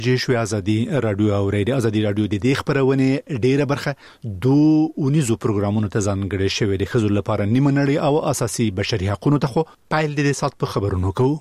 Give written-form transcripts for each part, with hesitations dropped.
جشوی ازادي رادیو اوریدي ازادي رادیو د دې خبرونه ډیره برخه 2 پروګرامونو ته ځانګړي شوی د خزو لپاره نیمه نړۍ او اساسي بشري حقوقو ته خو پایل د سات په خبرونو کوو.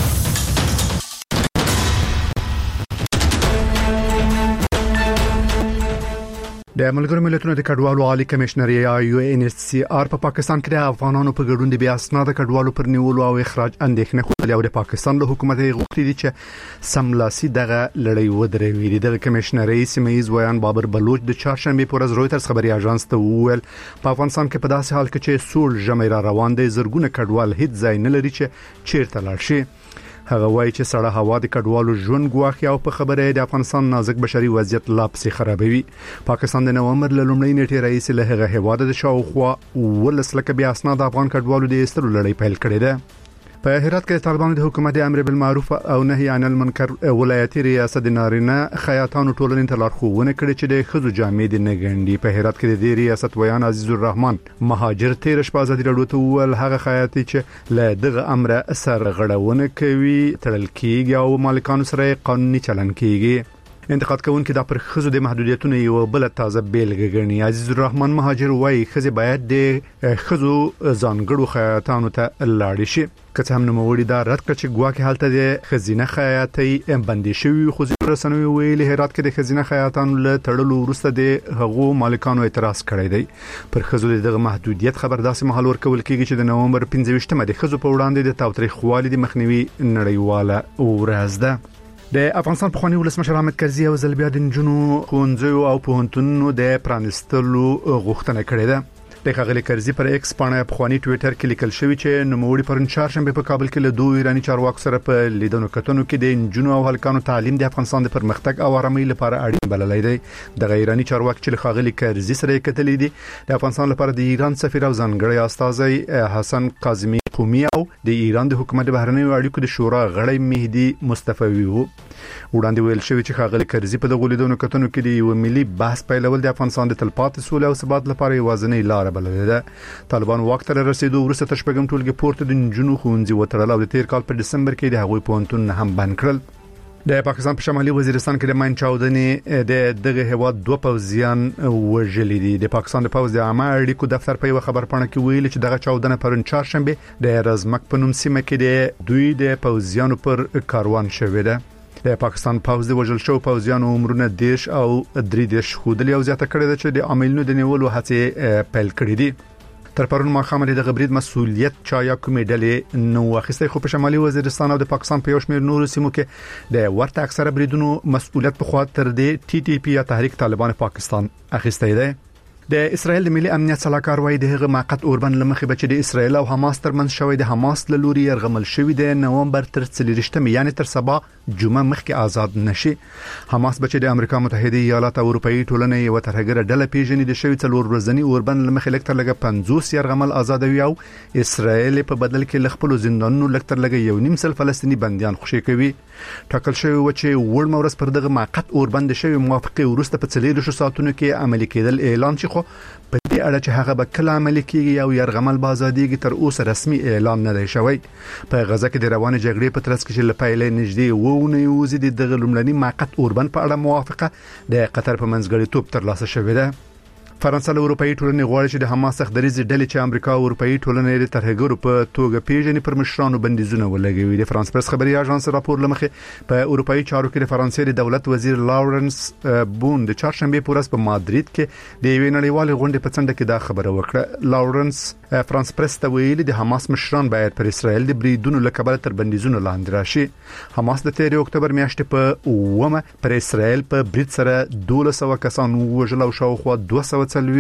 د ملګرو ملتونو د کډوالو عالی کمشنر یا UNHCR په پاکستان کې د افغانانو په ګډون د بیا اسناد کډوالو پر نیولو او اخراج اندېښنه خوده او د پاکستان له حکومت غوښتي دي چې سملاسي دغه لړۍ ودروي. د کمشنري سیمایز ویان بابر بلوچ د چهارشنبه پر ورځ رويټرز خبري اژانس ته وویل په افغانستان کې په داسې حال کې چې سول جمعه روان دي زرګونه کډوال هیڅ ځای نه لري چې چیرته لاړ شي. هغه وایي چې سړه هوا د کډوالو ژوند ګواخي او په خبره د افغانستان نازک بشري وضعیت لا پسې خرابوي. پاکستان د نومبر له لومړۍ نیټې رئیس له هغه هواد د شاوخوا ولسلکه بیا اسناد افغان کډوالو د استرو لړۍ پیل کړې ده. په هرات کې طالبانو د حکومت امر بالمعروف او نهي عن المنکر ولایتي ریاست د نارینه خیاطانو ټولنې ته لارښوونه کړې چې د خزو جامې د نګنډي. په هرات کې د دې ریاست ویان عزیز الرحمن مهاجر تیر شپه ازادي راډیو ته وویل هغه خیاطي چې له دغه امر اثر غړونه کوي تړل کیږي او مالکانو سره قانوني چلن کیږي. انتقاد کوونکي د پر خزو د محدودیتونو یو بل تازه بیلګه ګڼي. عزیز الرحمن مهاجر وایي خزه باید د خزو ځانګړو خیاطانو ته لاړ شي. که هم نوموړي دا رد کړ چې ګواکې حالت د خزینه خیاطي بندي شوی خو رسنوي ویلي هرات کې د خزینه خیاطانو له تړلو وروسته د هغو مالکانو اعتراض کړی دی. پر خزو دغه محدودیت خبر داسې مهال ورکول کیږي چې د نومبر 15مه د خزو په وړاندې د تاوتریخوالي د مخنیوي نړیواله ورځ ده. د افغانستان په خواني ولسمشر حامد کرزي او زلبیا د جنونو خونځو او پوهنتونونو د پرانستلو غوښتنه کړې ده. د خغلی کرزي پر ایکس باندې په خواني ټوئیټر کې لیکل شوی چې نوموړي پر چهارشنبه په کابل کې له دوه ایرانی چارواکو سره په لیدنو کتنو کې د جنونو او هلکانو تعلیم د افغانستان د پرمختګ او آرامۍ لپاره اړین بللی دی. د ایرانی چارواکي چې خغلی کرزي سره کتلې دي د افغانستان لپاره د ایران سفیر او ځانګړی استاذ حسن قاظمی قومي او د ایران د حکومت بهرنیو اړیکو د شورا غړی مهدي مصطفی وو. وړاندې ویل شوی چې خغلی کرزي په دغه لیدنو کتنو کې د یو ملي بحث پیلول د افغانستان د تلپاتې سولې او ثبات لپاره یوازینۍ لار بللې ده. طالبان واک ته رسیدو وروسته تشبګم ټولګي پورته د جنونو خونځي وتړل او د تیر کال په دسمبر کې د هغوی پونتون هم بند کړل. د پاکستان په شمالي وزیرستان کې د ماین چاودنې د دغه هواد 2 پوځیان وژلي دي. د پاکستان د پوځ د عامه اړیکو دفتر په خبر پاڼه کې ویلي چې دغه چاودنه پرون چهارشنبه د رزمک په نوم سیمه کې د دوی د پوځیانو پر کاروان شوې ده. د پاکستان پوځ د وژل شو پوځیانو عمرونه 10 او 3 خودلی او زیاته کړی ده چې د عاملینو د نیولو هڅې پیل کړې دي. تر پرون مخامل د غبرید مسؤلیت چا یا کومې ډلې نو واخیسته خو په شمالي وزیرستان او د پاکستان په یو شمېر نورو سیمو کې د ورته اکثره بریدونو مسؤلیت په خوا تر د TTP یا تحریک طالبان پاکستان اخیسته دی. د اسرائیل د ملي امنیت صلاحکار وایي د هغه موقت اوربن لمخې بچي د اسرائیل او حماس ترمنځ شوی د حماس له لوري يرغمل شوی د نومبر تر 30 یعنی تر سبا جمعه مخکې آزاد نشي. حماس بچي د امریکا متحده ایالات او اروپאי ټولنې یو ترهګر ډله پیژنې د شوی څلور ورځنی اوربن لمخې لکتر لګه 50 يرغمل آزادوي او اسرائیل په بدل کې لخپل زندانونو لکتر لګه 1.5 فلسطینی بنديان خوشي کوي. ټاکل شوی و چې وړ مورس پر دغه موقت اوربن د شوی موافقه ورسته په 4 ساعتونو کې عملي کېدل اعلان شي. په دې اړه چې هغه به کله عملي کیږي او يرغمل بازادیږي تر اوسه رسمي اعلان نه دی شوی. په غزه کې د روانې جګړې په ترڅ کې لپاره نږدې وونه یوزي د دغه لومړني موقت اوربن په اړه موافقه د قطر په منځګړیتوب ترلاسه شوې ده. فرانسه له اروپאי ټولنې غواړي چې د حماس څخدريز ډلې چې امریکا او اروپאי ټولنې د ترهګرو په توګه پیژنې پر مشرانو بندیزونه ولګوي. د فرانس پرس خبري اژانس راپور لمخې په اروپאי چارو کې د فرانسې د دولت وزیر لارنس بون د چهارشنبه په ورځ په مادرید کې د یوې نړیوالې غونډې په څنډه کې دا خبره وکړه. لارنس فرانس پرس ته ویلي د حماس مشران باید پر اسرائیل د بریدونو لکبل تر بندیزونو لاندې راشي. حماس د 13 اکتوبر میاشتې په ومه پر اسرائیل په برید سره 1200 کسان وژل او شاوخوا 200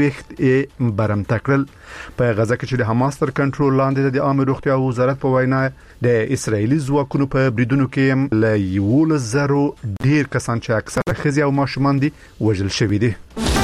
برم تکړل. په غزه کې چې د حماس تر کنټرول لاندې د عامه روغتیا وزارت په وینا د اسرایلی ځواکونو په بریدونو کې له 1,000 ډیر کسان چې اکثره ښځې او ماشومان دي وژل شوي دي.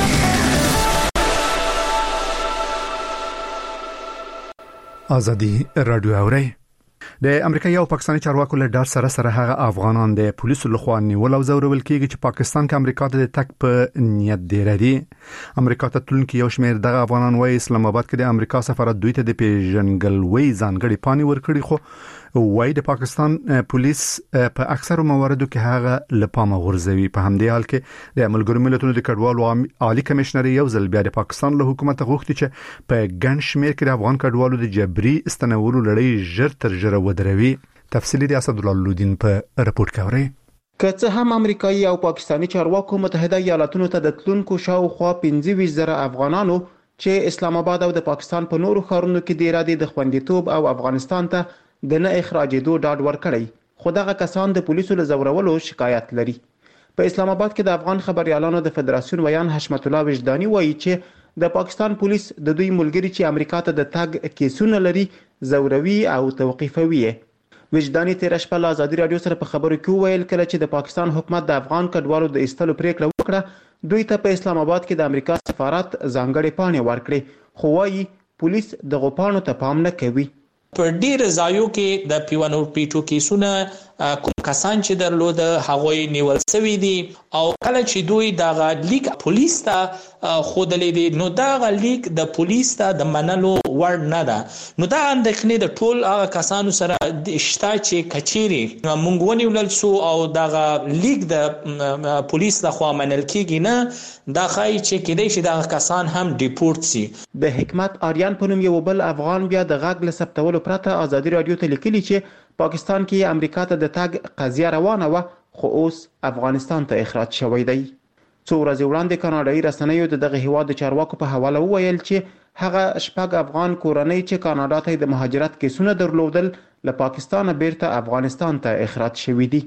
ازادي رادیو اوري د امریکایي او پاکستاني چارواکو له ډار سره هغه افغانان د پولیسو لخوا نیول او زورول کیږي چې پاکستان کې امریکا ته د تک په نیت دی ردی. امریکا ته تلونکي یو شمېر دغه افغانان وایي اسلام آباد کې د امریکا سفارت دوی ته د پیژنګلوي ځانګړي پانی ورکړي خو وایي د پاکستان پولیس په اکثر مواردو کې هغه لپاره غورځوي. په همدې حال کې د ملګرو ملتونو د کډوالو عالی کمشنر یو ځل بیا د پاکستان له حکومت غوښتي چې په ګڼ شمېر کې د افغان کډوالو د جبري استنولو لړۍ ژر تر ژره ودروي. تفصیلی د اسد الله لودین په رپورت کې اوري. که څه هم امریکایي او پاکستانی چارواکو متحده ایالاتونو ته د تلونکو شاوخوا 25,000 افغانانو چې اسلام آباد او د پاکستان په نورو ښارونو کې د ارادې د خوندیتوب او افغانستان ته د نه اخراجېدو ډاډ ورکړی، خو دغه کسان د پولیسو له زورولو شکایت لري. په اسلام آباد کې د افغان خبريالانو د فدراسیون ویان حشمت الله وجداني وایي چې د پاکستان پولیس د دوی ملګری چې امریکا ته د تګ کیسونه لري زوروي او توقیفوي. وجداني تیر شپه له ازادي رادیو سره په خبرو کې ویل کله چې د پاکستان حکومت د افغان کډوالو د ایستلو پریکړه وکړه دوی ته په اسلام آباد کې د امریکا سفارت ځانګړې پاڼې ورکړې، خو وايي پولیس دغه پاڼو ته پام نه کوي. په ډیر ځایو کې د پیوانو پیټو کیسونه کوم کسان چې درلود هغوی نیول شوی دي او کله چې دوی دغه لیک پولیس ته خودلې دي نو دغه لیک د پولیس ته د منلو وړ نه ده. نو دا اندېښنې د ټول هغه کسانو سره شته چې کچيري مونږ ونیول سو او دغه لیک د پولیس لخوا منل کیږي نه دا خای چې کېدای شي دغه کسان هم ډیپورت سي. د حکمت آریان په نوم یو بل افغان بیا د غږ له ثبتولو پرته ازادي رادیو ته لیکلي چې پاکستان کې امریکا ته د تګ قضیه روانه و، خو اوس افغانستان ته اخراج شوی دی. څو ورځې وړاندې کاناډایي رسنیو دغه هیواد د چارواکو په حواله وویل چې هغه شپږ افغان کورنۍ چې کاناډا ته د مهاجرت کیسونه درلودل له پاکستان بیرته افغانستان ته اخراج شوی دي.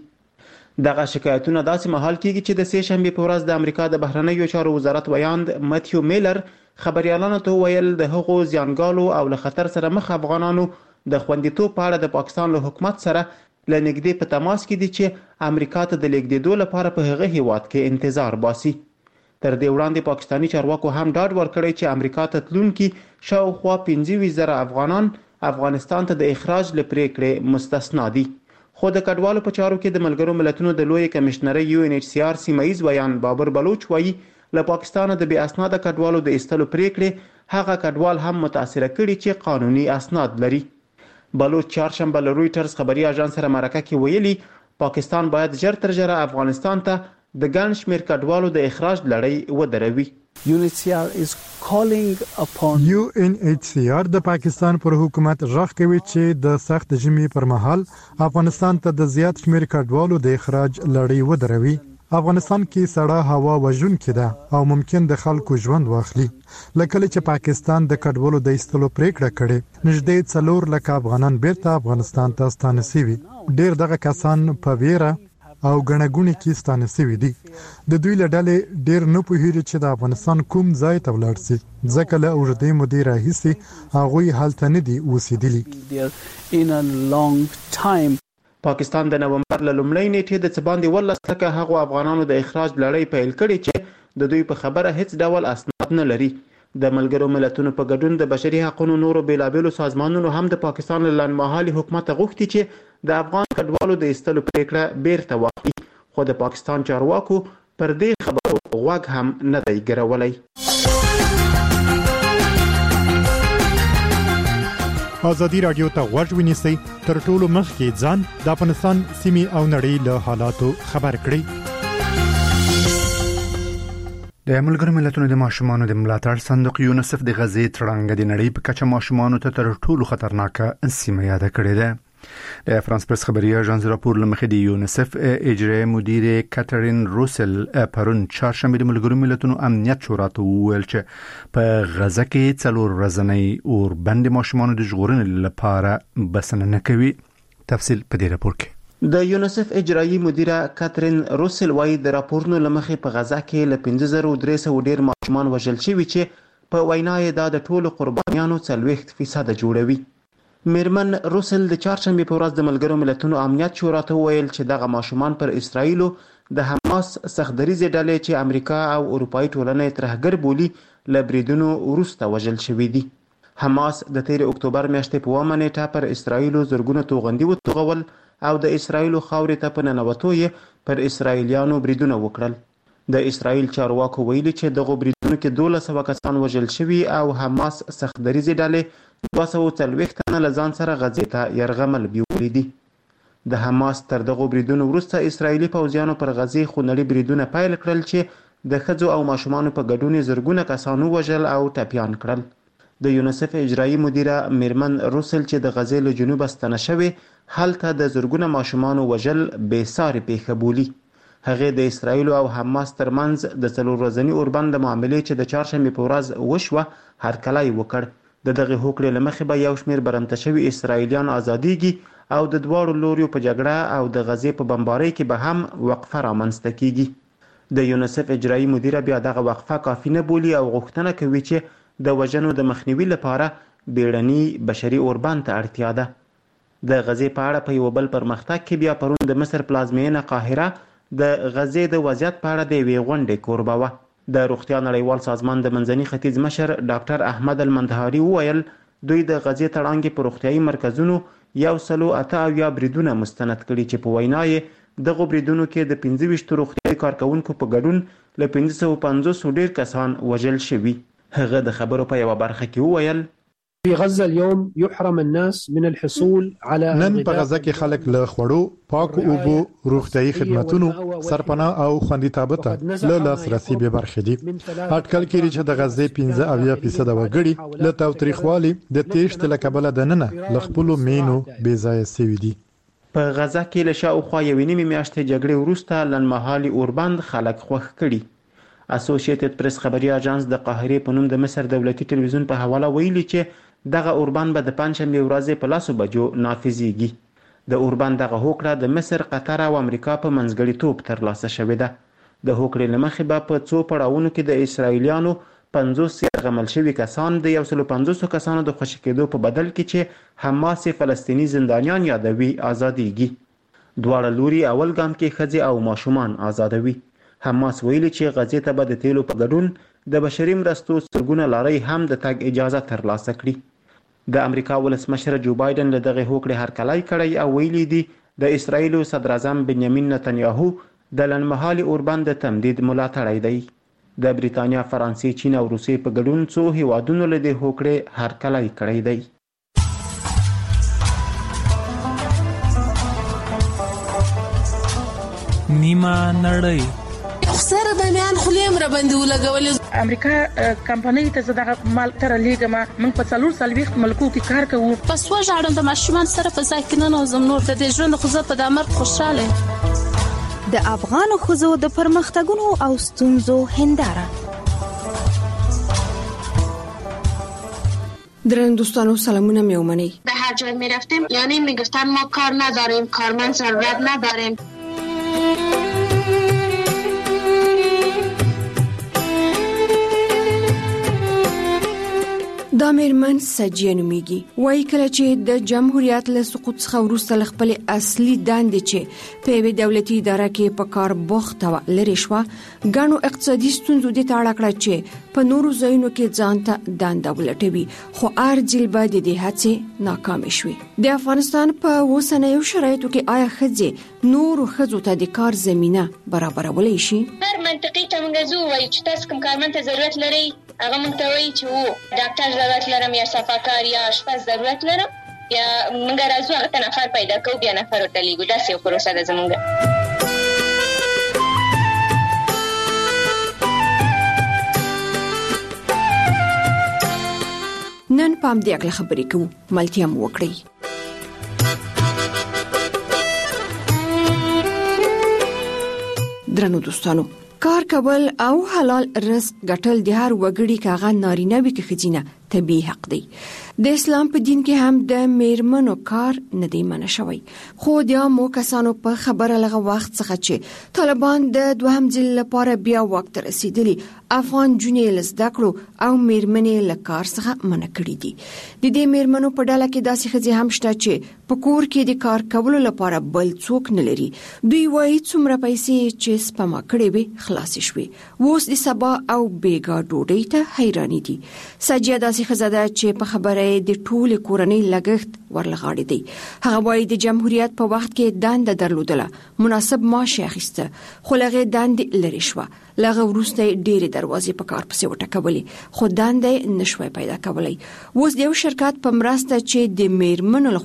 دغه شکایتونه داسې مهال کیږي چې د سه شنبه په ورځ د امریکا د بهرنیو چارو وزارت ویاند متیو میلر خبريالانو ته ویل د هغو زیانګالو او له خطر سره مخ افغانانو د خوندیتوب په اړه د پاکستان له حکومت سره لنګدې په تماس کې دي چې امریکا ته د لیږدېدو لپاره په هغه هیواد کې انتظار باسي. تر دې وړاندې پاکستانی چارواکو هم ډاډ ورکړی چې امریکا ته تلونکي شاوخوا 25,000 افغانان افغانستان ته د اخراج له پریکړې مستثنا دي. خو د کډوالو په چارو کې د ملګرو ملتونو د لوی کمشنرۍ UNHCR سیمایي ویان بابر بلوچ وایي له پاکستان د بې اسناد کډوالو د ایستلو پریکړې هغه کډوال هم متاثر کړي چې قانوني اسناد لري. بلوچ چهارشنبه له رويټرز خبري اژانس سره مرکه کې ویلي پاکستان باید ژر تر ژره افغانستان ته د ګڼ شمېر کډوالو د اخراج لړۍ ودروي. UNHCR د پاکستان پر حکومت غږ کوي چې د سخت ژمي پر مهال افغانستان ته د زیات شمېر کډوالو د اخراج لړۍ ودروي. افغانستان کې سړه هوا وژونکې ده او ممکن د خلکو ژوند واخلي. لکه چې پاکستان د کډوالو د ایستلو پریکړه کړې نږدې 4 لک افغانان بیرته افغانستان ته ستانه شوي. ډېر دغه کسان په ویره او غنګونی کې ستانه شوي دي. د دوی له ډلې ډېر نه پوهیږي چې د افغانستان کوم ځای ته ولاړ شي ځکه له اوږدې مودې راهیسې هغوی هلته نه دي اوسېدلي. پاکستان د نومبر له لومړۍ نیټې د څه باندې 18 لکه هغو افغانانو د اخراج لړۍ پیل کړې چې د دوی په خبره هیڅ ډول اسناد نه لري. د ملګرو ملتونو په ګډون د بشري حقوقو نورو بیلابېلو سازمانونو هم د پاکستان له لنډمهالي حکومت غوښتي چې د افغان کډوالو د ایستلو پریکړه بیرته واخلي، خو د پاکستان چارواکو پر دې خبرو غوږ هم نه دی ګرولی. ازادي رادیو ته غوږ ونیسئ تر ټولو مخکې ځان د افغانستان سیمې او نړۍ له حالاتو خبر کړئ. د ملګرو ملتونو د ماشومانو د ملاتړ صندوق یونیسف د غزې تړانګه د نړۍ په کچه ماشومانو ته تر ټولو خطرناکه سیمه یاد کړې ده. د فرانس پرس خبري اژانس راپور لمخې د یونیسف اجرایي مدیر کاترین روسل پرون چهارشنبه د ملګرو ملتونو امنیت شورا ته وویل چې په غزه کې 4 ورځې اور بند ماشومانو د ژغورنې لپاره بسنه نه کوي. تفصیل په دې راپور کې. د یونیسف اجرایي مدیره کاترین روسل وايي د راپورونو لمخې په غزه کې له 5300 ډیر ماشومان وژل شوي چې په وینا یې دا د ټولو قربانیانو 40% جوړوي. میرمن روسل د چهارشنبه په ورځ د ملګرو ملتونو امنیت شورا ته ویل چې دغه ماشومان پر اسرایلو د حماس سختدریزې ډلې چې امریکا او اروپאי ټولنه ترهګر بولي له بریدونو وروسته وژل شوي دي. حماس د 13 اکتوبر میاشتې په 1 نیټه پر اسرایلو زرګونه توغندي وتوغول او د اسرایلو خاورې ته په ننوتو یې پر اسرایلیانو بریدونه وکړل. د اسرایل چارواکو ویلي چې دغه بریدونو کې 1200 کسان وژل شوي او حماس سختدریزې ډلې 240 تنه له ځان سره غزې ته یرغمل بیو. پورې دي. د حماس تر دغه بریدونو وروسته اسرایلی پوځیانو پر غزې خونړي بریدونه پیل کړل چې د ښځو او ماشومانو په ګډون زرګونه کسانو وژل او ټپیان کړل. د یونیسف اجرایي مدیره میرمن روسل چې د غزې له جنوبه ستنه شوې هلته د زرګونه ماشومانو وژل بېسارې پیښه بولي. هغې د اسرایل او حماس ترمنځ د 4 ورځني اوربند د معاملې چې د چهارشنبې په ورځ وشوه هرکلی وکړ. د دغه هوکړې له مخې به یو شمېر برمته شوي اسرایلیان ازادیږي او د دواړو لوریو په جګړه او د غزې په بمبارۍ کې به هم وقفه رامنځته کیږي. د یونیسف اجرایي مدیره بیا دغه وقفه کافي نه بولي او غوښتنه کوي چې د وژنو د مخنیوي لپاره بیړني بشري اوربند ته اړتیا ده. د غزې په اړه په یو بل پرمختګ کې بیا پرون د مصر پلازمینه قاهره د غزې د وضعیت په اړه د یوې غونډې کوربه وه. د روغتیا نړیوال سازمان د منځني ختیځ مشر ډاکټر احمد المندهاري وویل دوی د غزې تړانګې په روغتیایي مرکزونو 108 بریدونه مستند کړي چې په وینا یې دغه بریدونو کې د 25 روغتیایي کارکونکو په ګډون له 550 ډیر کسان وژل شوي. هغه د خبرو په یوه برخه کې وویل في غزة اليوم يحرم الناس من الحصول على نن په غزه کې خلک له خوړو، پاکو اوبو، روغتیایي خدماتونو، سرپناه او خوندیتابه ته له لاسرسي به برخه دي. اټکل کېږي چې د غزې 15% وګړي له تاوتریخوالي د تیښتې له کبله دننه له خپلو مینو بې ځایه سوي دي. په غزه کې له شاوخوا 1.5 میاشتې جګړې وروسته لنډمهالي اوربند خلک خوښ کړي. اسوسییټډ پریس خبري اژانس د قاهرې په نوم د مصر دولتي تلویزیون په حواله ویلي چې دغه اوربند به د پنځشنبې ورځې په 10 بجو نافذیږي. د اوربند دغه هوکړه د مصر، قطر او امریکا په منځګړیتوب ترلاسه شوې ده. د هوکړې له مخې به په څو پړاوونو کې د اسرایلیانو 50 یرغمل شوي کسان د 150 کسانو د خوشي کېدو په بدل کې چې حماس فلسطینی زندانیان یادوي آزادیږي. دواړه لوري اول ګام کې ښځې او ماشومان آزادوي. حماس ویلي چې غزې ته به د تیلو په ګډون د بشري مرستو سرګونه لارۍ هم د تګ اجازه ترلاسه کړي. د امریکا ولسمشر جو بایدن له دغه هوکړې هرکلی کړی او ویلي دي د اسرایل صدر اعظم بنیامین نتنیاهو د لنډمهالي اوربند د تمدید ملاتړی دی. د بریتانیا، فرانسې، چین او روسیې په ګډون څو هیوادونو له دې هوکړې هرکلی کړی دی. نیمه نړۍ سره د میان خلیم را باندې ولګولې. امریکا کمپنۍ ته زړه مال تر لیګما موږ په 4 ملکو کې کار کوو. پس وژاړم د ماشومان سره په ځای کې نه نوزم نور د ژوند خو په دامر خوشاله. د افغان خزو د پرمختګونو او ستونزو هنداره. درنو دوستانو سلامونه میومنی. به هر جای میرفتیم یعنی میگفتن ما کار نداریم، کارمند ضرورت نداریم. دا میرمن سجیه نومیږي. وایي کله چې د جمهوریت له سقوط څخه وروسته خپل اصلي دندې چې په یوه دولتي اداره کې په کار بوخته وه لرې شوه، ګڼو اقتصادي ستونزو دې ته اړه کړه چې په نورو ځایونو کې ځان ته دنده ولټوي، خو ارجل به د دې هڅې ناکامې شوې. د افغانستان په اوسنیو شرایطو کې آیا ښځې نورو ښځو ته د کار زمینه برابرولی شي؟ هر منطقي ته موږ زو وایي چې تاسو کوم کارمند ته ضرورت لرئ، هغه موږ ته وایي چې وو ډاکټر ضرورت لرم یا صفاکار یا آشپز ضرورت لرم، یا موږ راځو هغه ته نفر پیدا کوو، بیا نفر ورته لیږو. داسې یو پروسه ده زموږ. نن په همدې اړه خبرې کوو، ملتیا مو وکړئ. درنو دوستانو، کار کول او حلال رزق ګټل د هر وګړي کاغه نارینه وي که ښځینه طبیعي حق دی. د اسلام په دین کې هم د میرمنو کار نه دی منع شوی، خو د عامو کسانو په خبره لغه وخت څخه چې طالبان د دوهم ځل لپاره بیا وخت رسیدلی افغان جنې لزده کړو او میرمنې له کار څخه منع کړي دي. د دې میرمنو په ډله کې داسې ښځې هم شته چې په کور کې د کار کولو لپاره بل څوک نه لري. دوی وایي څومره پیسې چې سپما کړې وي خلاصې شوې، اوس د سبا او بیګا ډوډۍ ته حیرانې دي. سجیه داسې ښځه ده چې په خبره د ټول کورنۍ لګښت ورلغاړي دی. هغه وایي د جمهوریت په وخت کې دنده درلودله، مناسب معاش اخیسته، خو لغه دنده لري شوه. لغه وروسته ډېرې دروازې په کار پسې وټکولې، خو دنده نشوي پیدا کولای. اوس د یو شرکت په مرسته چې د میرمنو لخوا جوړ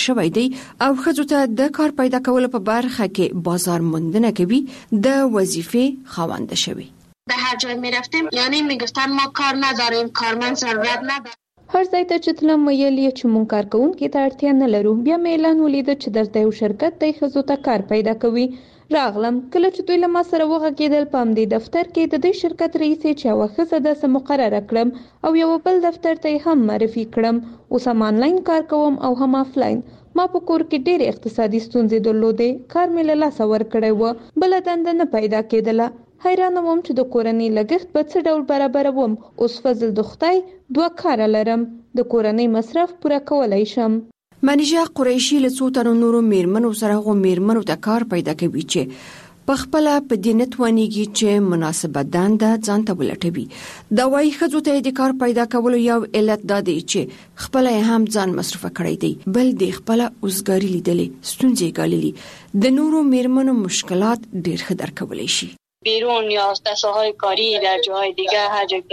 شوی دی او ښځو ته د کار پیدا کولو په برخه کې بازار موندنه کوي د وظیفې خاوند شوی. به هر جای می رفتیم یعنی می گفتن ما کار نداریم، کارمند ضرورت نداره. هر ځای ته چې تلم ویل یې چې مونږ کارکوونکي ته اړتیا نه لرو. بیا مې اعلان ولیده چې دلته یو شرکت دی ښځو ته کار پیدا کوي. راغلم کله چې دوی له ما سره وغږېدل په همدې دفتر کې د دې شرکت رئیسې چې یوه ښځه داسې مقرره کړم او یو بل دفتر ته یې هم معرفي کړم. اوس هم آنلاین کار کوم او هم آفلاین. ما په کور کې ډېرې اقتصادي ستونزې درلودې. کار مې له لاسه ورکړی و، بله دنده نه پیدا کېدله. حیرانه وم چې د کورنۍ لګښت به څه ډول برابروم. اوس فضل د خدای 2 کاره لرم، د کورنۍ مصرف پوره کولی شم. منیژه قریشي له څو تنو نورو میرمنو سره هغو میرمنو ته کار پیدا کوي چې په خپله په دې نه توانېږي چې مناسبه دنده ځان ته ولټوي. دا وایي ښځو ته د کار پیدا کولو یو علت دا دی چې خپله یې هم ځان مصرفه کړی دی، بل د خپله اوزګاري لیدلې، ستونزې ګاللي، د نورو میرمنو مشکلات ډېر ښه درک کولی شي. بیرون یا دسته‌های کاری در جاهای دیگه هر جا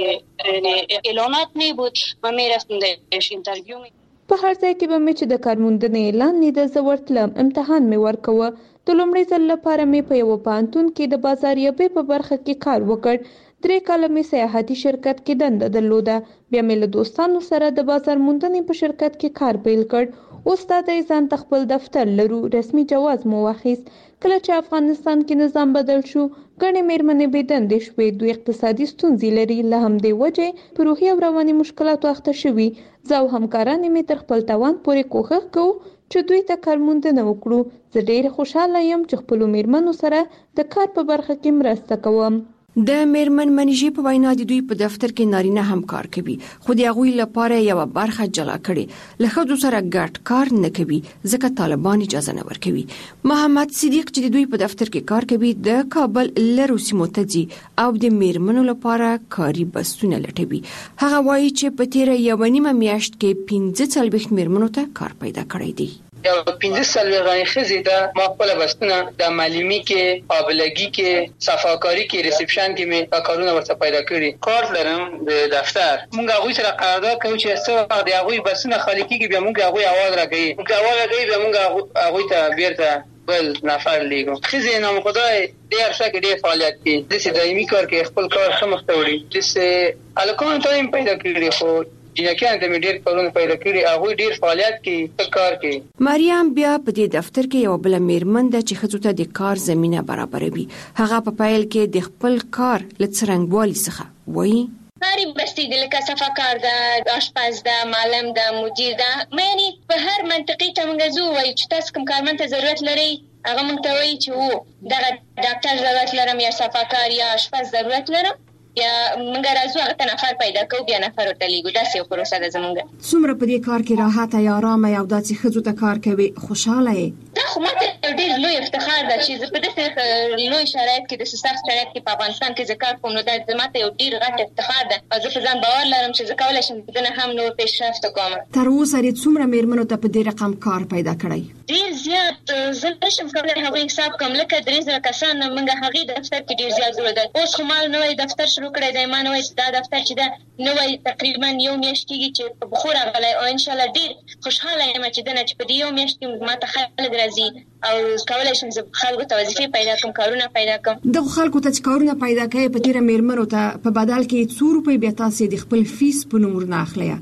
که اعلانات نبود ما میرفتیم درش اینترویو په هر ځای کې به مې چې د کارموندنې اعلان لیده زه ورتلم. امتحان مې ورکوه. د لومړي ځل لپاره مې په یوه پوهنتون کې د بازاریابۍ په برخه کې کار وکړ. 3 کاله مې سیاحتي شرکت کې دنده درلوده. بیا مې له دوستانو سره د بازار موندنې په شرکت کې کار پیل کړ. اوس دا دی ځان ته خپل دفتر لرو. رسمي جواز مو واخیست. کله چې افغانستان کې نظام بدل شو ګڼې میرمنې بې دندې شوې. دوی اقتصادي ستونزې لري، له همدې وجې په روحي او رواني مشکلاتو اخته شوي. زه او همکارانې مې تر خپل توان پورې کوښښ کوو چې دوی ته کارموندنه وکړو. زه ډېره خوشحاله یم چې خپلو میرمنو سره د کار په برخه کې مرسته کوم. د میرمن منیژې په وینا د دوی په دفتر کې نارینه هم کار کوي، خو د هغوی لپاره یوه برخه جلا کړي. له ښځو سره ګډ کار نه کوي ځکه طالبان اجازه نه ورکوي. محمد صدیق چې د دوی په دفتر کې کار کوي د کابل لرو سیمو ته ځي او د میرمنو لپاره کاري بستونه لټوي. هغه وایي چې په تیره 1.5 میاشت کې 45 میرمنو ته کار پیدا کړی دی. یا 15 سال غنی خزی ده ما خپل بستونه د معلمی کې، قابلګي کې، صفاکاری کې، ریسپشن کې مې کارونه ورته پیدا کړی. کار لرم د دفتر. مونږ هغه سره قرارداد کوو چې څو د هغه بستونه خالی کیږي بیا مونږ هغه आवाज راکړي. مونږ आवाज راکړي بیا مونږ هغه ته بیرته بل نفر لیکو. خزی نام خدای ډیر څه کې ډیر فعالیت کوي. د سې دایمي کار کې خپل کار سمخ ته وړي. د سې الکون ټایم پیدا کړی خو جنکیان ته مې ډېر کارونه پیدا کړي. هغوی ډېر فعالیت کوي، کار کوي. مریم بیا په دې دفتر کې یو بل میرمن ده چې ښځو ته د کار زمینه برابروي. هغه په پیل کې د خپل کار له څرنګوالي څخه وایي کاری بستی دی لکه صفاکار ده، آشپز ده، معلم ده، مدیر ده. یعنی په هر منطقې ته موږ ځو وایي چې تاسو کوم کارمند ته ضرورت لرئ هغه موږ ته وایي چې دغه ډاکټر ضرورت لرم یا صفاکار یا آشپز ضرورت لرم یا موږ راځو هغه ته نفر پیدا کوو بیا نفر ورته لیږو. داسې یو پروسه ده زموږ. څومره په دې کار کې راحته یا ارامه یا داسې ښځو ته کار کوي خوشحاله یې؟ دا خو ماته ډېر لوی افتخار ده چې زه په داسې لوی شرایط کې داسې سخت شرایط کې په افغانستان کې زه کار کوم. نو دا ماته یو ډېر غټ افتخار ده او زه په ځان باور لرم چې زه کولی شم دنه هم نور پیشرفت وکړم. تر اوسه یې څومره میرمنو ته په دې رقم کار پیدا کړی؟ ډېر زیات. زه نشم کولی هغوی حساب کړم. لکه 3,000 کسان موږ هغې دفتر کې ډېر زیات جوړېدل. اوس خو ما نوی دفتر شروع کړی دی. ما نوی دا دفتر چې ده نوی تقریبا 1 میاشت کېږي چې په بخور راغلی او انشاءالله ډېر خوشحاله یم چې دنه چې په دې 1 میاشت کې ما ته خلک راځي او کولی شم زه خلکو ته وظیفې پیدا کړم، کارونه پیدا کړم. دغو خلکو ته چې کارونه پیدا کوي په تېره میرمنو ته په بدل کې 2 روپۍ بیا تاسې د خپل فیس په نوم ورنه اخلئ؟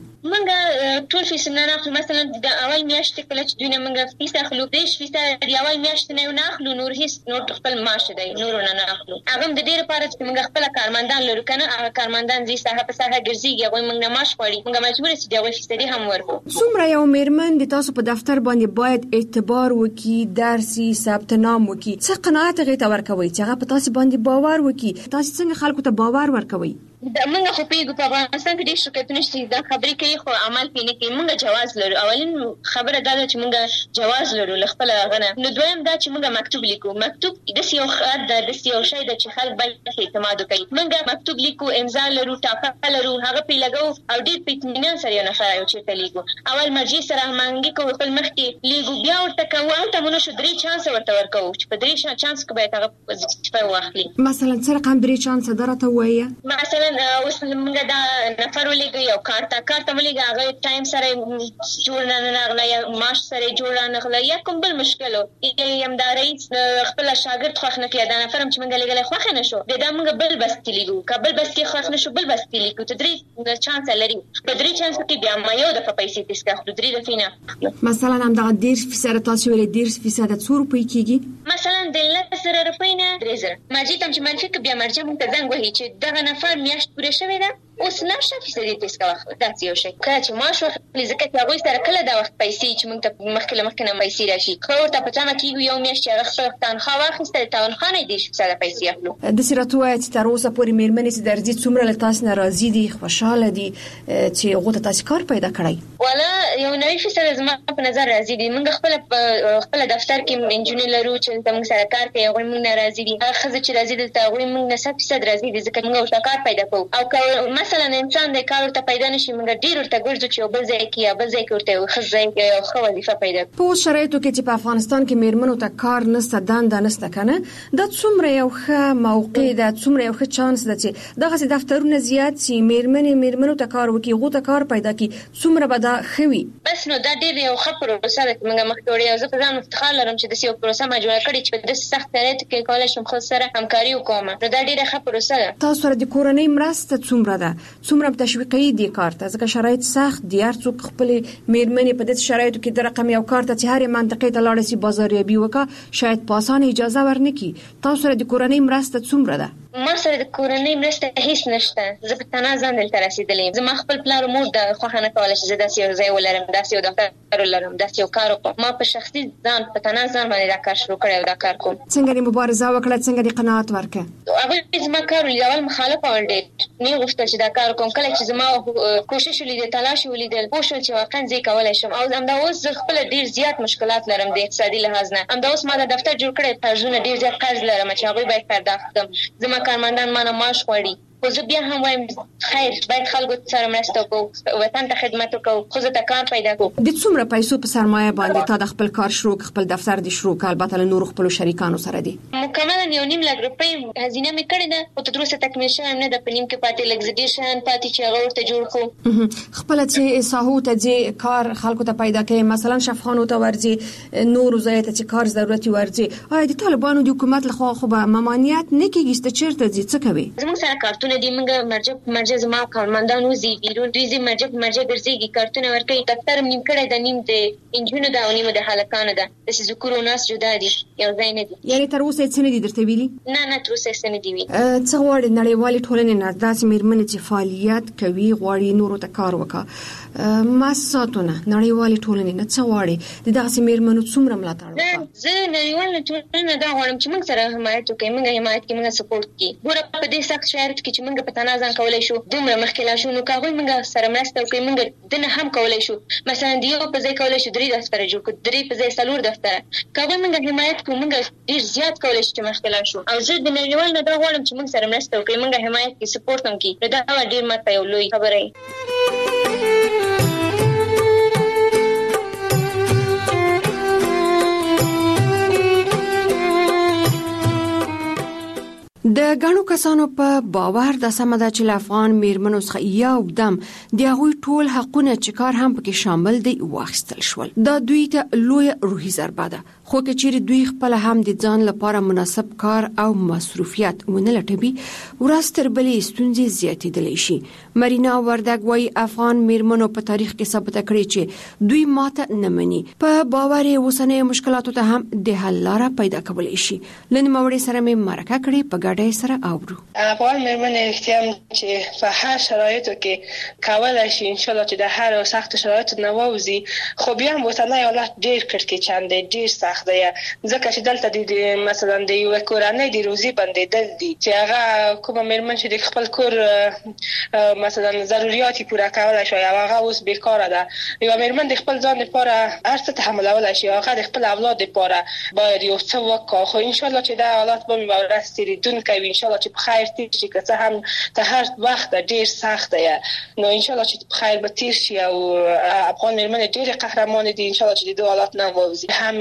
موږ ټول فیس نه اخلو. مثلا د اول میاشتې کله چې دوی نه موږ فیس اخلو 10 فیصده د اول میاشتې نه نه اخلو، نور هیڅ نور خپل معاش دی نور نه اخلو. هغه د دې لپاره چې موږ خپل کارمندان لرو کنه هغه کارمندان زی ساحه په ساحه ګرځيږي هغه موږ نه معاش غواړي. موږ مجبور یو د 1 فیصدي هم ورکو. څومره یو میرمن د تاسو په دفتر باندې باید اعتبار وکي، درسي ثبت نام وکي، څه قناعت غوښته ورکوي چې هغه په تاسو باندې باور وکي؟ تاسو څنګه خلکو ته باور ورکوي؟ موږ خو پیګو په افغانستان کې ډېر شرکتونه شته دا خبرې کوي خو عمل پې نه کوي. موږ جواز لرو. اولین خبره دا ده چې موږ جواز لرو له خپله هغه نه. نو دویم دا چې موږ مکتوب لیکو. مکتوب داسې یو خط ده، داسې یو شی ده چې خلک باید اعتماد وکړي. موږ مکتوب لیکو، امضا لرو، ټاپه لرو، هغه پې لګو او ډېر په اطمینان سره یو نفر یو چېرته لیکو. اول مرجع سره هماهنګي کوو، خپل مخکې لیکو، بیا ورته کوو. هلته مو نشو 3 چانسه ورته ورکوو چې په 3 چانس کې باید هغه وظیفه واخلي. مثلا څه رقم 3 چانسه ده راته ووایه؟ مثلا اوس موږ دا نفر ولګي یو کارت ملګری هغه ټایم سره جوړ نه نغله یا ماش سره جوړ نه نغله یا کوم بل مشکل یم دا رئیس خپل شاګرد خوښ نه کړي دا نفرم چې موږ لګل خوښ نه شو دا موږ بل بستی لیکو کابل بستی خوښ نه شو بل بستی لیکو ته درې چانس لري په درې چانس کې بیا ما یو د پیسې تسکه خو درې دفینه مثلا هم دا 10% تاسو ولې 10% د 100 روپۍ کیږي مثلا د 1000 روپۍ نه 3000 مرجع تم چې منفي کې بیا مرجع مونږ ته زنګ وهي چې دغه نفر میاشت پوره شوی ده اوس 9% تسکه وخت دا یو شي کله چې ماش وخت لزکه هغه سره کله دا وخت پیسې چې مونږ ته مخکله پیسې راشي خو ته په تمه کې یو میاشت هغه تنخواه واخیسته تنخواه نه دي چې پیسې اخلو د سیراتوه چې تر اوسه پورې میرمنې چې درځي څومره له تاسو ناراضي دي خوشاله دي چې غوته تاسو کار پیدا کړی ولا یو 90% زما په نظر راضي دي موږ خپل دفتر کې انجینر لرو چې موږ سره کار کوي هغه موږ ناراضي دي هغه خزه چې راضي دي ته هغه موږ 90% راضي دي ځکه موږ ورته کار پیدا کوو او مثلا انسان د کار ورته پیدا نشي موږ ډیر ورته ګرځو چې بل ځای کې بل ځای کې ورته خزه یو خو وظیفه پیدا په شرایطو کې چې په افغانستان کې میرمنو ته کار نشته دنده نشته کنه د څومره یو ښه موقع ده څومره یو ښه چانس ده چې دغه دفترونه زیات سي میرمنو ته کار وکي غوته کار پیدا کی څومره به دا خوي بس نو دا ډیر یو ښه پروسه ده موږ مخکې وړي او زه په ځان افتخار لرم چې د یو پروسه ما جوړ کړی چې د سخت شرایطو کې کولای شم خپل سره همکاري وکوم نو دا ډیره ښه پروسه ده تاسو سره د کورنۍ مرسته څومره ده څومره تشویقي دي کار ته ځکه شرایط سخت دي هر څوک خپل میرمنې په دې شرایطو کې د رقم یو کار ته چې هر منطقې ته لاړ شي بازاریابي وکړه شاید په اسانه اجازه ورنکي تاسو سره د کورنۍ مرسته څومره ده ما سره د کورنۍ مرسته هیڅ نشته زه په تنها ځان دلته رسیدلې زما خپل پلار مور د خوښه نه کوله چې زه داسې یو ځای ولرم داسې یو دفتر ولرم داسې یو کار وکړم ما په شخصي ځان په تنها ځان باندې دا کار شروع کړی او دا کار کوم څنګه دې مبارزه وکړه څنګه دې قناعت ورکړه هغه زما کار ولې اول مخالفه ول ډېر نه غوښتل چې دا کار کوم کله چې زما کوشش ولیدل تلاش ولیدل پوه شو چې واقعا زه کولای شم او همدا اوس زه خپل ډېر زیات مشکلات لرم د اقتصادي لحاظ نه همدا اوس ما د دفتر جوړ کړی قرضونه ډېر زیات قرض لرم چې هغه باید پرداخت کړم زما کارمندان ما معاش غواړي خو زه بیا هم وایم خیر باید خلکو سره مرسته وکړو وطن ته خدمت وکړو خو زه ته کار پیدا کړو د څومره پیسو په سرمایه باندې تا د خپل کار شروع خپل دفتر د شروع کال البته له نور خپل شریکانو سره دي مکمل 1.5 لک روپۍ هزینه مې کړې ده او تر اوسه تکمیل شوی نه د پنیم کې پاتې لګزیډیشن پاتې چې هغه ورته جوړ کړو خپل چې ساحو ته چې کار خلکو ته پیدا کړي مثلا شفخانو ته ورځي نور ځای ته چې کار ضرورت ورځي آیا د طالبانو د حکومت لخوا خو به ممانعت نه کیږي چې چیرته ځي څه کوي زموږ سره کارتونه دي موږ مرجع زما کارمندان وزي بیرون دوی زی مرجع ګرځيږي کارتونه ورکوي دفتر نیم کړی د نیم د انجینو دا او نیم د هلکانو دا د ذکر او ناس جدا دي یو ځای نه دي یعنی تر اوسه څه نه دي درته ویلي نه تر اوسه څه نه دي ویلي څه غواړي نړیوالې ټولنې نه داسې میرمنې چې فعالیت کوي غواړي نورو ته کار وکړي مؤسساتونه نړیوالې ټولنې نه څه غواړي د داسې میرمنو څومره ملاتړ وکړي زه نړیوالې ټولنې دا غواړم چې موږ سره حمایت وکړي موږ سپورټ کړي ګوره په دې سخت شرایطو کې چې موږ په تنها ځان کولای شو دومره مخکې لا شو نو کاغوی موږ سره مرسته وکړي موږ دنه هم کولای شو مثلا دیو په ځای کولای شو 3 دفتر جوړ کړو 3 په ځای 4 دفتر کاغوی موږ حمایت کوو موږ ډیر زیات کولای شو چې مخکې لا شو او زه د نړیوال نه دا غواړم چې موږ سره مرسته وکړي موږ حمایت کې سپورټ هم کړي دا ډیر ماته یو لوی خبره د غنو کسانو په باور د سمده چې افغان میرمنو څخه یو دم د هغوی ټول حقونه چې کار هم پکې شامل دي واخیستل شول دا دوی ته لوی روحي ضربه ده خو که چیرې دوی خپل هم د ځان لپاره مناسب کار او مصروفیت ونه لټوي ورځ تر بلې ستونزې زیاتېدلی شي مرینا وردګ وايي افغان میرمنو په تاریخ کې ثابت کړی چې دوی ماته نه مني په باور اوسنۍ مشکلاتو ته هم د حل لاره پیدا کولای شي لن موري سره مې مرکه کړې په ګډه سره اورو افغان میرمنې اختیار چې په هر شرایطو کې کولای شي ان شاء الله چې د هر سخت شرایطو نه ووزي خو بیا هم اوسنۍ حالت ډېر کړکېچن دی ډېر سخت دی ځکه چې دلته د مثلا د یو کورنۍ د روزي بندیدل دي چې هغه کومه میرمن چې د خپل کور مثلا ضرورت پوره کولای شي او هغه اوس بیکاره ده یو میرمن د خپل ځان لپاره هر څه تحملولای شي هغه د خپل اولاد لپاره باید یو څه وکړي خو ان شاء الله چې دا حالت به ورسته تیریدونکي ان شاء الله چې په خیر تیر شي که څه هم ته هر وخت ډیر سخت دی نو ان شاء الله چې په خیر به تیر شي او افغان میرمنې ډېر قهرمان دي ان شاء الله چې د حالات نه ووزي همیشه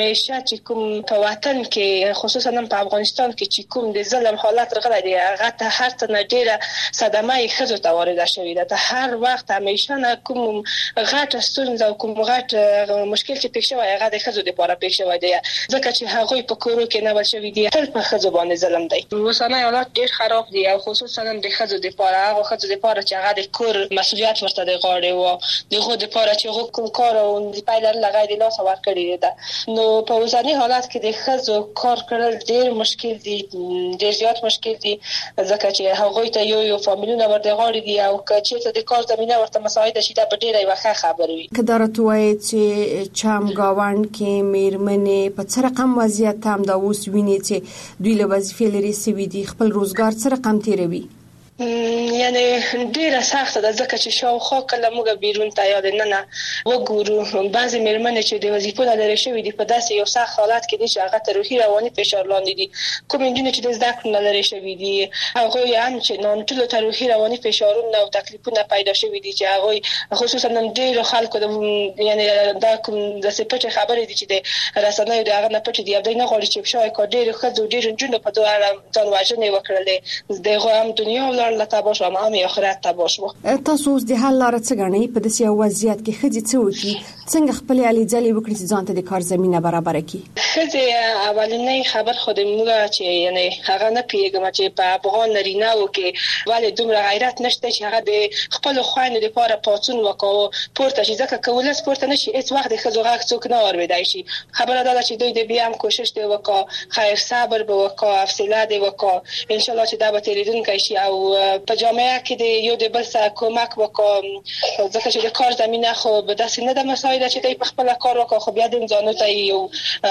چې کوم په وطن کې خصوصا په افغانستان کې چې کوم د ظلم حالت راغلی دی هغه ته هر څه نه ډیره صدمه یې ښځو ته وارده شوې ده. ته هر وخت همیشه نه کوم غټ ستونزه او کوم غټ مشکل چې پېښ شوی هغه د ښځو لپاره پېښ شوی دی ځکه چې هغوی په کورو کې نه شوی دی تل په ښځو باندې ظلم دی. اوسنی حالات ډیر خراب دي او خصوصا د ښځو لپاره هغه ښځو لپاره چې هغه د کور مسؤلیت ورته د غاړې و دغه لپاره چې هغه کوم کار او د پایلر لغای د لاس ورکړي ده. نو په اوسنی حالات کې د ښځو کار کول ډیر مشکل دي ډیر زیات مشکل دي ځکه چې هغوی ته یو فامیلونه ورته غاړي دي او چې د کار زمينه ورته مساعده شي دا په ډیره وخت خبر وي. کدارت وایي چې چم گاوند کې میرمنې په څه رقم وضعیت هم دا اوس ویني چې دوی له وظیفې لري سوي دي خپل روزګار څه رقم تیروي. یعنی ډیره سخته ده ځکه چې شاوخوا کله موږ بیرون ته یاد نه وګورو بعضی میرمنې چې د وظیفو لري شوی دي په داسې یو سخت حالت کې دي چې هغه ته روحي رواني فشار لاندې دي. کوم انجن چې د زده کړو لري شوی دي هغه هم چې نن ټول ته روحي رواني فشارونه او تکلیفونه پیدا شوی دي چې هغه خصوصا نن ډیرو خلکو د یعنی دا کوم د سپټ خبرې دي چې د رسنیو د هغه نه پټ دي ابدای نه غواړي چې شای کو ډیر خځو ډیر جون په دوه ځان واژنې وکړلې دغه هم دنیا الله تبارک و تعالی آخرت تبارک. تاسو اوس د حل لار څه غنئ په داسې وضعیت کې خځې څه وکړي څنګه خپل علي ځلې وکړي چې ځان ته د کار زمينه برابر کړي. خځې اولنۍ خبر خود موږ چې یعنی هغه نه پیګم چې په افغان نرینه و کې ولې دومره غیرت نشته چې هغه د خپل خويندو لپاره پاتون وکاو پورته چې ځکه کول سپورت نشي هیڅ وخت د خځو غاښ څوک نه اوریدای شي. خبره ده چې دوی د بیا هم کوشش دی وکا خیر صبر به وکا حوصله دی وکا ان شاء الله چې دا به تریدونکي شي او په جامعه کې د یو د بل سره کومک وکړو ځکه چې د کار زمينه خو به داسې نه د مسایل چې دوی په خپل کار وکړو خو بیا د ځانو ته یو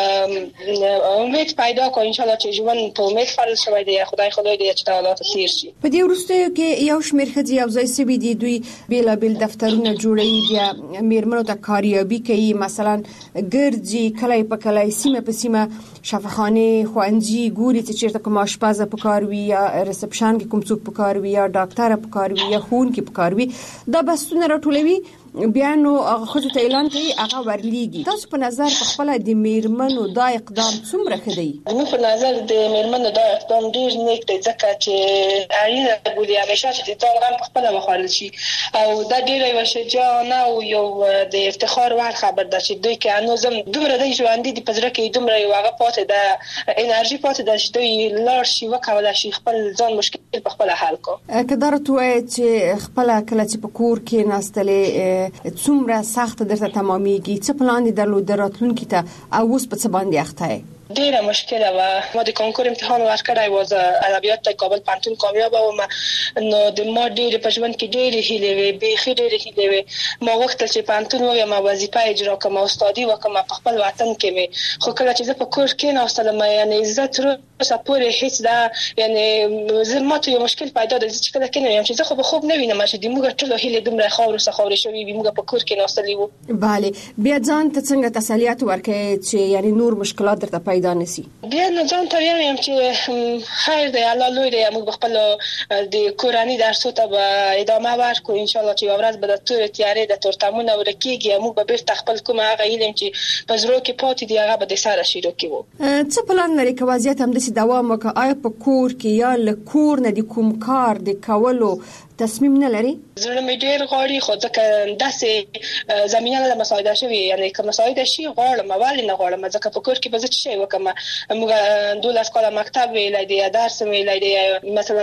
امید پیدا کړو ان شاء الله چې ژوند په امید فرض شوی دی خدای دې چې حالات تیر شي. په دې وروسته کې یو شمېر خځې یو ځای سوي دي دوی بیلابل دفترونه جوړوي بیا میرمنو ته کاریابي کوي مثلا ګرځي کله په کله سیمه په سیمه شفاخانه خوانجی ګوري چې چیرته کوم آشپزه پکار وي یا ریسپشن کې کوم څوک پکار وي یا ډاکټر پکار وي یا خون کې پکار وي دا بسونه راټولوي بیا نو هغه خو ته اعلان کوي هغه ورليږي. تاسو په نظر په خپل د میرمنو دا اقدام څومره ښه دی؟ نو په نظر د میرمنو دا اقدام ډیر نیک دی ځکه چې اړینه بولي همیشه چې د ځان په خپل مخالل شي او دا ډیر یو شجاعانه او یو د افتخار ور خبر ده چې دوی کې انوزم دومره د ژوند دي په ځکه کې دومره یو هغه پاتې ده انرژي پاتې ده چې دوی لار شي وکولای شي خپل ځان مشکل په خپل حل کو. کله راټوي چې خپل کله چې په کور کې ناستلې څومره سخت درته تمامېږي څه پلان دي درلود راتلونکي ته او اوس په څه باندې اخته ډیره مشکله و ما د کنکور امتحان ورکړای و ادبیات ته کابل پانتون کامیاب و نو د ما ډیره په ژوند کې ډیره هیلې وې به ډیره هیلې وې ما وخت چې پانتون و ما وظیفه اجرا کوم استادي وکم په خپل وطن کې مې خو کله چې په کور کې ناستلم یعنی عزت رو سپورې هیڅ دا یعنی زما ته یو مشکل پیدا ده چې کله کې نه یم چې زه خو به خوب نه وینم چې د موږ ټول هیلې دومره خاور سره شوي وي موږ په کور کې ناستلی وو. bale بیا ځان ته څنګه تسلیت ورکړي چې یعنی نور مشکلات درته پیدا نشي؟ بیا نو ځان ته یم چې خیر دی الله لوی دی موږ خپل د کورانی درسو ته به ادامه ورکو ان شاء الله چې ورځ به د تور تیارې د تورتمون ورکیږي موږ به بیرته خپل کوم هغه علم چې په زړه کې پاتې دی هغه به د سره شروع کیو. څه پلان لري که وضعیت هم د دوام وکړي آیا په کور کې یا له کور نه د کوم کار د کولو تصمیم نه لري؟ زړه مې ډیر غواړي خو ځکه داسې زمينه له مساعده شوی یعنی که مساعده شي غواړم ولې نه غواړم ځکه په کور کې به څه شي وکم موږ 12 کاله مکتب ویلای دی درس ویلای دی مثلا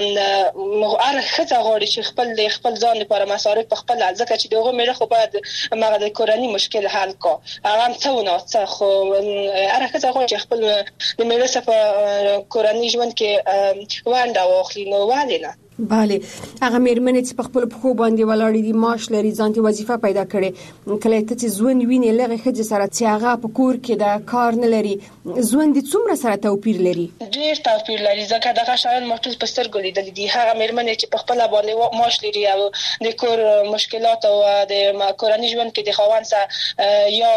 هر خزه غواړي چې خپل ځان لپاره مصارف په خپل ځکه چې دغه مې خو باید مغه د کورنۍ مشکل حل کو هغه څه نه څه خو هر خزه غواړي چې خپل د مېرسه په کورنۍ ژوند کې وانډه واخلي نو ولې نه. bale هغه میرمنې چې په خپل پخو باندې ولاړې دي معاش لري ځانته وظیفه پیدا کړي کله ته ژوند ویني لغه خځه سره چې هغه په کور کې دا کار نه لري ژوند څومره سره توپیر لري؟ ډیر توپیر لري ځکه دغه شایان مختص په سترګو لیدل دي هغه میرمنې چې په خپل باندې معاش لري او د کور مشکلات او د کورنۍ ژوند کې د خاوند سره یا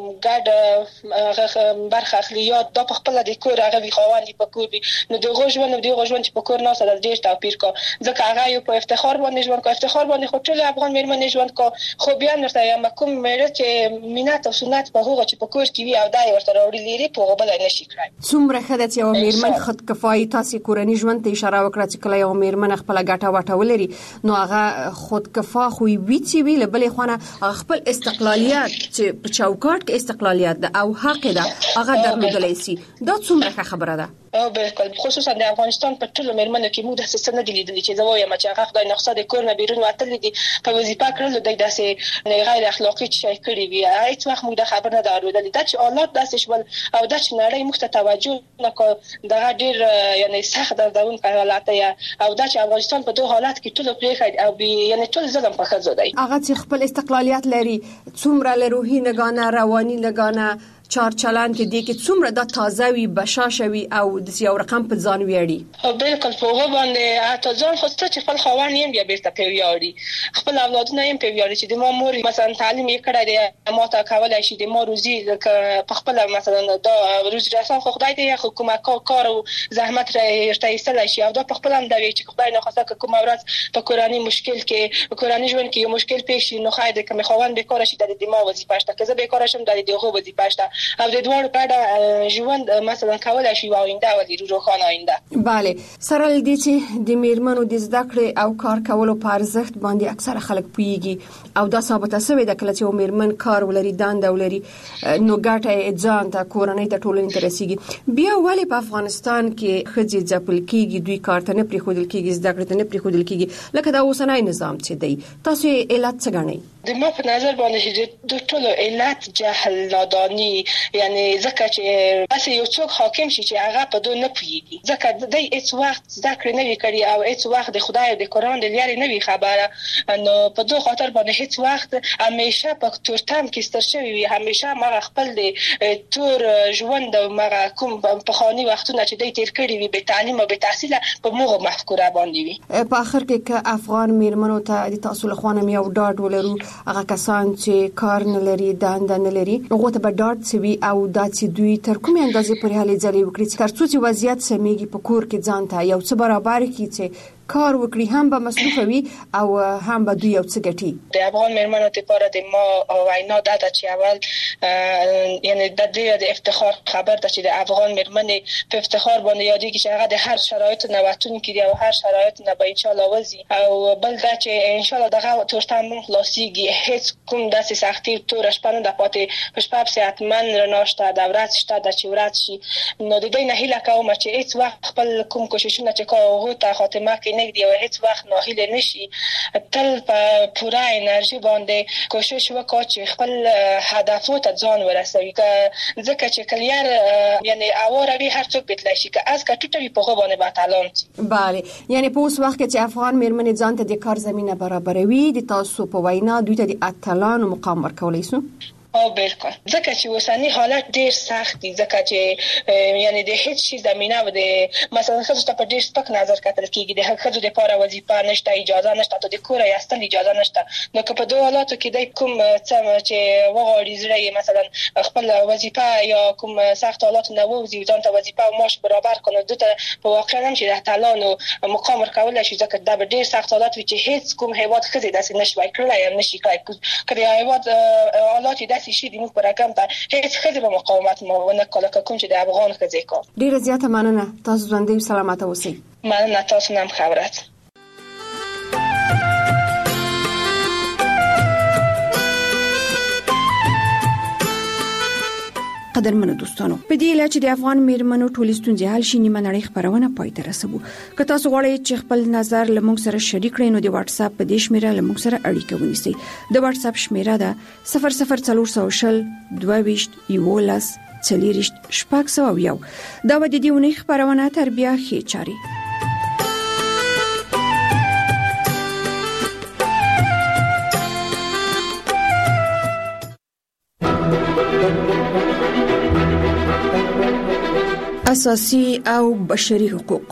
ګډ برخه اخلي یا د په خپل د کور هغه وی خاوند په کور نو دغه ژوند چې په کور نه سره ډیر توپیر کوي ځکه هغه یو په افتخار باندې ژوند کو، افتخار باندې خو ټول افغان میرمنې ژوند کو. خو بیا ورته یم کوم مېړه چې مینات او سنت په هغه چې په کور کې وي او دای ورته راوړي لري په هغه بل نه شي کړای. څومره خدای چې یو میرمن خودکفایي تاسو کورنۍ ژوند ته اشاره وکړه چې کله یو میرمن خپل ګټه وټه ولري نو هغه خودکفا خو وي چې وی له بلې خونه خپل استقلالیت چې په چوکاټ کې استقلالیت ده او حق ده هغه درلودلی سي. دا څومره خبره ده؟ بالکل، خصوصا د افغانستان په ټولو میرمنو کې موږ د څه نه دي لیدلي چې زه وایم چې هغه خدای نقصه د کور نه بیرون وتلي دي په وظیفه کړلو د داسې غیر اخلاقی شي کړی وي. هیڅ وخت موږ د خبر نه درلودل دا چې حالات داسې شول او دا چې نړۍ موږ ته توجه نه کوي دا ډیر یعنی سخت دردونکي حالات دی او دا چې افغانستان په دوه حالات کې ټول پرېخای او یعنی ټول ظلم په خځو دی. هغه چې خپل استقلالیت لري څومره له روحي نگانه رواني نگانه چار چلان کې دي کې څومره د تازه وي بشاشوي او د یو رقم په ځان ویاړي. بالکل په هغه باندې حتی ځان خو ست چې خپل خوان یې بیا بیرته په ویاړي، خپل اولادونه یې په ویاړي چې د ما مور مثلا تعلیم یې کړی دی ما ته کولای شي د ما روزي په خپل مثلا دا روزي رسان خو خدای دې حکومت کار او زحمت راځي ایستل شي او دا په خپل هم دی چې خدای نه خواسته کوم ورځ په کورانی مشکل کې په کورانی ژوند کې یو مشکل پیښ شي نو خاید کوم خوان به کار شي د ما وظیفه شته که زه به کار شم د دغه وظیفه شته او د دوړ په ژوند مثلا کولای شي واینده ولې روخانه آینده. bale سره لدی چې د میرمنو د زده کړې او کار کولو په ارزښت باندې اکثره خلک پوهیږي او دا ثابته شوی د کله چې میرمن کار ولري دانده ولري نو ګټه ځان ته کورنۍ ته ټولنې ته رسیږي. بیا ولې په افغانستان کې خځې ځپل کیږي دوی کار ته نه پریښودل کیږي زده کړې ته نه پریښودل کیږي لکه دا اوسنۍ نظام چې دی تاسو علت څه ګڼئ؟ د ما په نظر باندې د ټولو علت جهل نادانی یعنی ځکه چې بس یو څوک حاکم شي چې هغه په دوی نه پوهیږي ځکه د هیڅ وخت زده کړې نه کړي او هیڅ وخت د خدای او د قران د لارې نه وي خبره نو په دوی خاطر باندې هیڅ وخت همیشه په تورتم کې ستر شوی وي همیشه ما خپل د تور ژوند او ما کوم په خاني وختونه چې د تیر کړي وي به تعلیم او به تحصیل په موږ مفکوره باندې وي. په اخر کې که افغان میرمنو ته د تاسو له خوانم یو ډاډ ولرو هغه کسان چې کار نه لري دانده نه لري هغه ته به ډاډ سوي او دا چې دوی تر کومې اندازې پورې هلې ځلې وکړي تر څو چې وضعیت سمېږي په کور کې ځان ته یو څه برابر کړي چې کار وکړي هم به مصروف وي او هم به دوی یو څه ګټي. د افغان میرمنو لپاره د ما وینا ده چې اول یعنی د دې د افتخار خبر ده چې د افغان میرمنې په افتخار باندې یادېږي چې هغه د هر شرایط نه وتون کړي او هر شرایط نه به ان شاء الله وځي او بل دا چې ان شاء الله دغه تورتم خلاصيږي هیڅ کوم داسې سختي تور شپه نه پاتې په شپه ساعت من رناشته د ورځ شته د چې ورځ شي نو د دې نه هیله کوم چې هیڅ وخت خپل کوم کوششونه چې کوو ته خاتمه کې نګدي او هیڅ وخت ناهیله نشي تل په پوره انرژي باندې کوشش وکړي چې خپل هدفو ته ځان ورسوي ځکه چې کلیار یعنی اوروي هر څوک بتلی شي که از کټوي په غو باندې باتالون bale یعنی په اوس وخت کې چې افغان میرمنې ځان ته د کار زمينه برابروي د تاسو په وینا دوی ته د اتلانو مقام ورکولای شو؟ بالکل ځکه چې اوسنی حالت ډیر سخت دي ځکه چې یعنی د هیڅ شي زمينه و د مثلا خصوص ته په ډیر سپک نظر کتل کیږي د خځو لپاره وظیفه نشته اجازه نشته ته د کور یاستل اجازه نشته نو که په دوه حالاتو کې د کوم څه چې وغوړي زړه مثلا خپل وظیفه یا کوم سخت حالات نه ووزي ځان ته وظیفه او معاش برابر کنه دته په واقع هم چې د تعلانو مقام ورکول شي ځکه دا به ډیر سخت حالات وي چې هیڅ کوم هیواد خځې داسې نشوي کړلای هم نشي کړای کړي هیواد حالات داسې شي د موږ پر رقم ته هیڅ خځې به مقاومت نه کوله کوم چې د افغان خځې کو. ډیره زیاته مننه تاسو ژوندۍ سلامت اوسئ. مننه تاسو نام خبرت. قدرمنو دوستانو په دې لاره چې د افغان میرمنو ټولې ستونزې حل شي نیمه نړۍ خبرونه پای ته رسوو. که تاسو غواړئ چې خپل نظر له موږ سره شریک کړئ نو د واتس اپ په دې شمیره له موږ سره اړیکه ونیسئ. د واتس اپ شمیره ده 00400 22 11 40 شپږ دا و د دې ونې خبرونه تر بیا ښې چاري. اساسي او بشري حقوق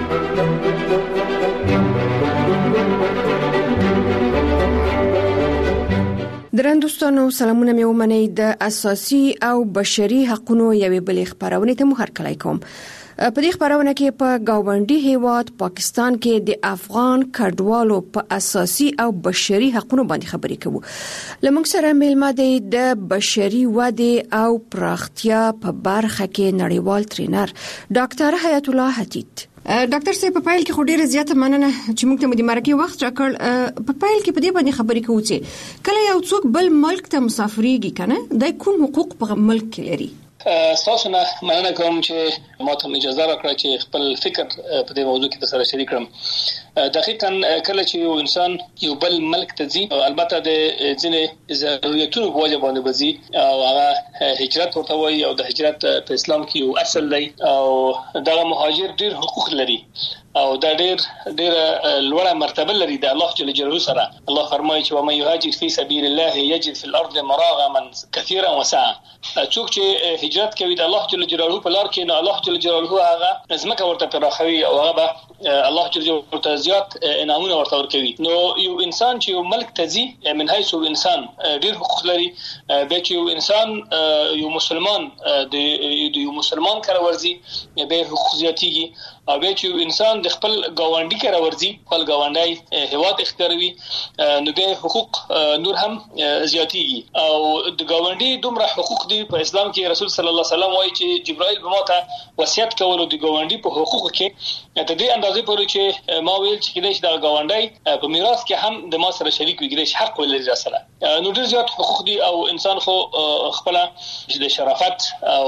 درندوستانو سلامونه مې ومنئ د اساسي او بشري حقوقو یوې بلې خبرونه ته مو هرکلی کوم. په دې خبرونه کې په گاونډي هیواد پاکستان کې د افغان کډوالو په اساسي او بشري حقوقو باندې خبرې کوو. لمونږ سره میلمه د بشري وده او پراختیا په برخه کې نړیوال ټرینر ډاکټر حیات الله حتیت. ډاکټر صاحب په پایل کې خو ډیره زیاته مننه چې موږ ته د مرکه وخت راکړ. په پایل کې په دې باندې خبرې کوو چې کله یو څوک بل ملک ته مسافرېږي کنه د کوم حقوق په ملک کې لري. تاسو نه مننه کوم چې ما ته اجازه راکړه چې خپل فکر په دې موضوع کې سره شریک کړم. دقیقاً کله چې یو انسان یو بل ملک ته ځي البته د ځینې ضرورتونو په وجه باندې وځي او هغه هجرت ورته وایي او د هجرت په اسلام کې یو اصل دی او دا مهاجر ډیر حقوق لري او دا ډیر لوړه مرتبه لري د الله جل جلاله سره. الله فرمایي چې ومن يهاجر في سبيل الله يجد في الارض مراغما كثيرا وسعا. څوک چې هجرت کوي د الله جل جلاله په لار کې نو الله جل جلاله هغه ځمکه ورته پراخوي او هغه الله جل جلاله زیات انعامونه ورته ورکوي. نو یو انسان چې یو ملک ته ځي من حيث انسان ډیر حقوق لري. به چې یو انسان یو مسلمان د یو مسلمان کار ورزي به حقوق زیاتېږي او به چې انسان د خپل گاونډي کار ورزي خپل گاونډي هیواد اختیاروي نو به حقوق نور هم زیاتېږي او د گاونډي دومره حقوق دي په اسلام کې. رسول صلی الله علیه وسلم وایي چې جبرائیل به ماته وصیت کولو د گاونډي په حقوق کې ته دې اندازې پورې چې ما ویل چې کله چې د گاونډي په میراث کې هم د ما سره شریک وي ګرځي حق ولري را سره. نو ډیر زیات حقوق دي او انسان خو خپل د شرافت او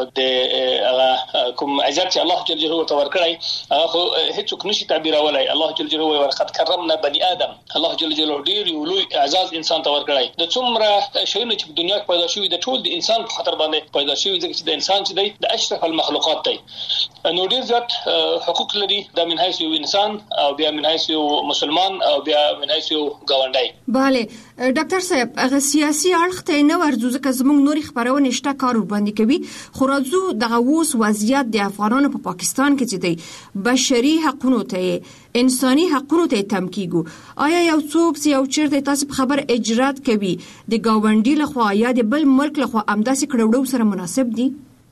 د کوم عزت چې الله جل جلاله ورته ورکړي هغه خو هیڅوک نشي تعبیرولای. الله جل جلاله ورقد کرمنا بني ادم. الله جل جلاله ډیر یو لوی اعزاز انسان ته ورکړي. د څومره شیونه چې په دنیا کې پیدا شوي د ټول د انسان په خاطر باندې پیدا شوي ځکه چې د انسان چې دی د اشرف المخلوقات دی. نو ډیر زیات حقوق لري د من حيث یو انسان او بیا من حيث یو مسلمان او بیا من حيث یو گاونډي. bale ډاکټر صاحب هغه سیاسي اړخ ته نه ورځو ځکه زموږ نوري خبرونه شته کار باندې کوي خو راځو دغه اوس وضعیت د افغانانو په پاکستان کې چې دی بشري حقوقو ته انساني حقوقو ته تم کیږي. آیا یو څوک چې یو چیرته تاسو خبر اجرات کوي د گاونډي لخوا یا د بل ملک لخوا امداسي کړوړو سره مناسب دي؟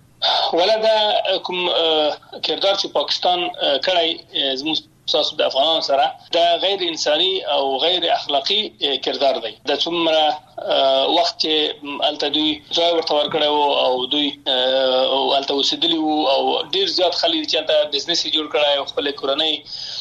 ولدا کوم کردار چې پاکستان کړای زموږ تاسو د افغانانو سره دا غیر انساني او غیر اخلاقی کردار دی. د څومره وخت چې الته دوی ځای ورته ورکړو او دوی الته وسیدلی او ډیر زیات خلک چې الته بزنس جوړ کړای او خپل کورنۍ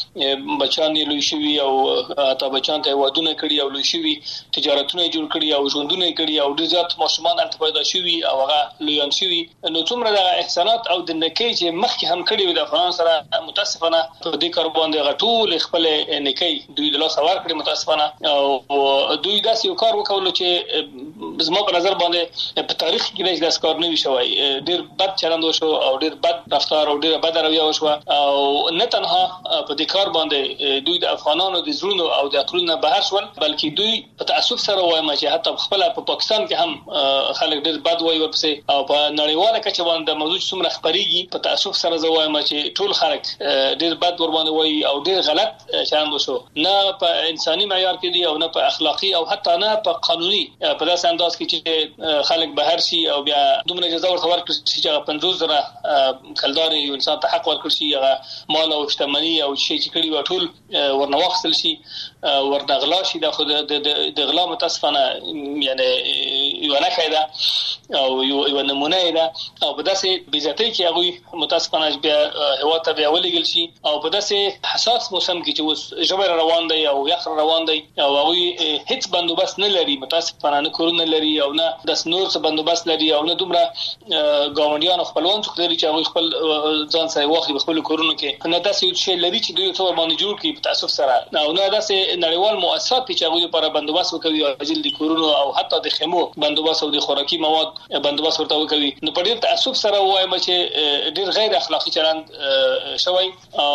بچان یې لوي شوی او تا بچان ته ودونه کړی او لوي شوی تجارتونه جوړ کړی او ژوندونه کړی او ډیر زیات ماشومان الته پیدا شوی او هغه لویان شوی. نو څومره د احسانات او د نکي چې مخکې هم کړی د افغان سره متاسفانه په دې کار باندې غټول خپل نکي دوی د لاس ور کړی متاسفانه او دوی داسې یو کار وکول چې زما په نظر باندې په تاریخ کې داس کار نه وی شوی. ډیر بد چلند وشو او ډیر بد رفتار او ډیر بد رویه وشو او نه تنها په دې کار باندې دوی د افغانانو د زړونو او د عقلونو بهر شول بلکې دوی په تاسف سره وایم چې حتی خپل په پاکستان کې هم خلک ډیر بد وایي ورپسې او په نړیواله کچه باندې موضوع څومره خبريږي په تاسف سره زوایم چې ټول خلک ډیر بد ور باندې وایي او ډیر غلط چلند وشو نه په انساني معیار کې دی او نه په اخلاقی او حتی نه په قانوني په داسې انداز کې چې خلک بهر شي او بیا دومره اجازه ورته ورکړي چې 50,000 کلدار یو انسان ته حق ورکړي شي هغه مال او شتمنۍ او شي چې کړي وټول ورنواخسل شي ورنغلا شي د غلا متاسفانه یعنی یو نه کیده او یو نمونه ده او په داسې بیزتی کې هغه متاسفانه بیا هوا ته بیا ولګل شي او په داسې حساس موسم کې چې جبر روان دی او یخ روان دی او هغه هیڅ بندوبست نه لري متاسفانه نه کورونه لري او نه د نور څه بندوبست لري او نه دومره ګاونډیان خپلوان څوک لري چې هغه خپل ځان سره واخلي خپل کورونو کې نه داسې یو شی لري چې دوی څو باندې جوړ کړي په تاسف سره او نه داسې نړیوال مؤسسات چې هغه لپاره بندوبست وکوي او اجل د کورونو او حتی د خیمو بندوبست او د خوراکي مواد بندوبست ورته وکوي. نو په ډیر تاسف سره وایم چې ډیر غیر اخلاقی چلند شوی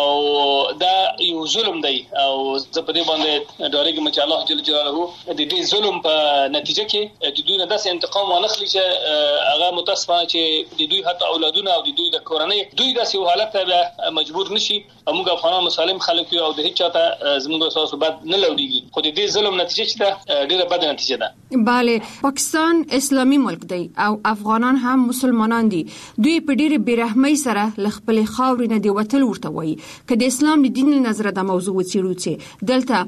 او دا یو ظلم دی او زه په دې باندې ډارېږم چې الله جل جلاله د دې ظلم په نتیجه کې د دوی نه داسې انتقام ونخلي چې هغه متاسفانه چې د دوی حتی اولادونه او د دوی د کورنۍ دوی داسې حالت ته مجبور نشي. موږ افغانان مسالم خلک یو او د هیڅ چاته زموږ اساس بد نه لوريږي خو د دې ظلم نتیجه چې دا ډیره بد نتیجه ده. bale پاکستان اسلامي ملک دی او افغانان هم مسلمانان دي. دوی په ډېر بیرحمۍ سره خپل خاورې نه دی وتل ورته وایي. که د اسلام د دین نظر د موضوع وڅېړو چې دلته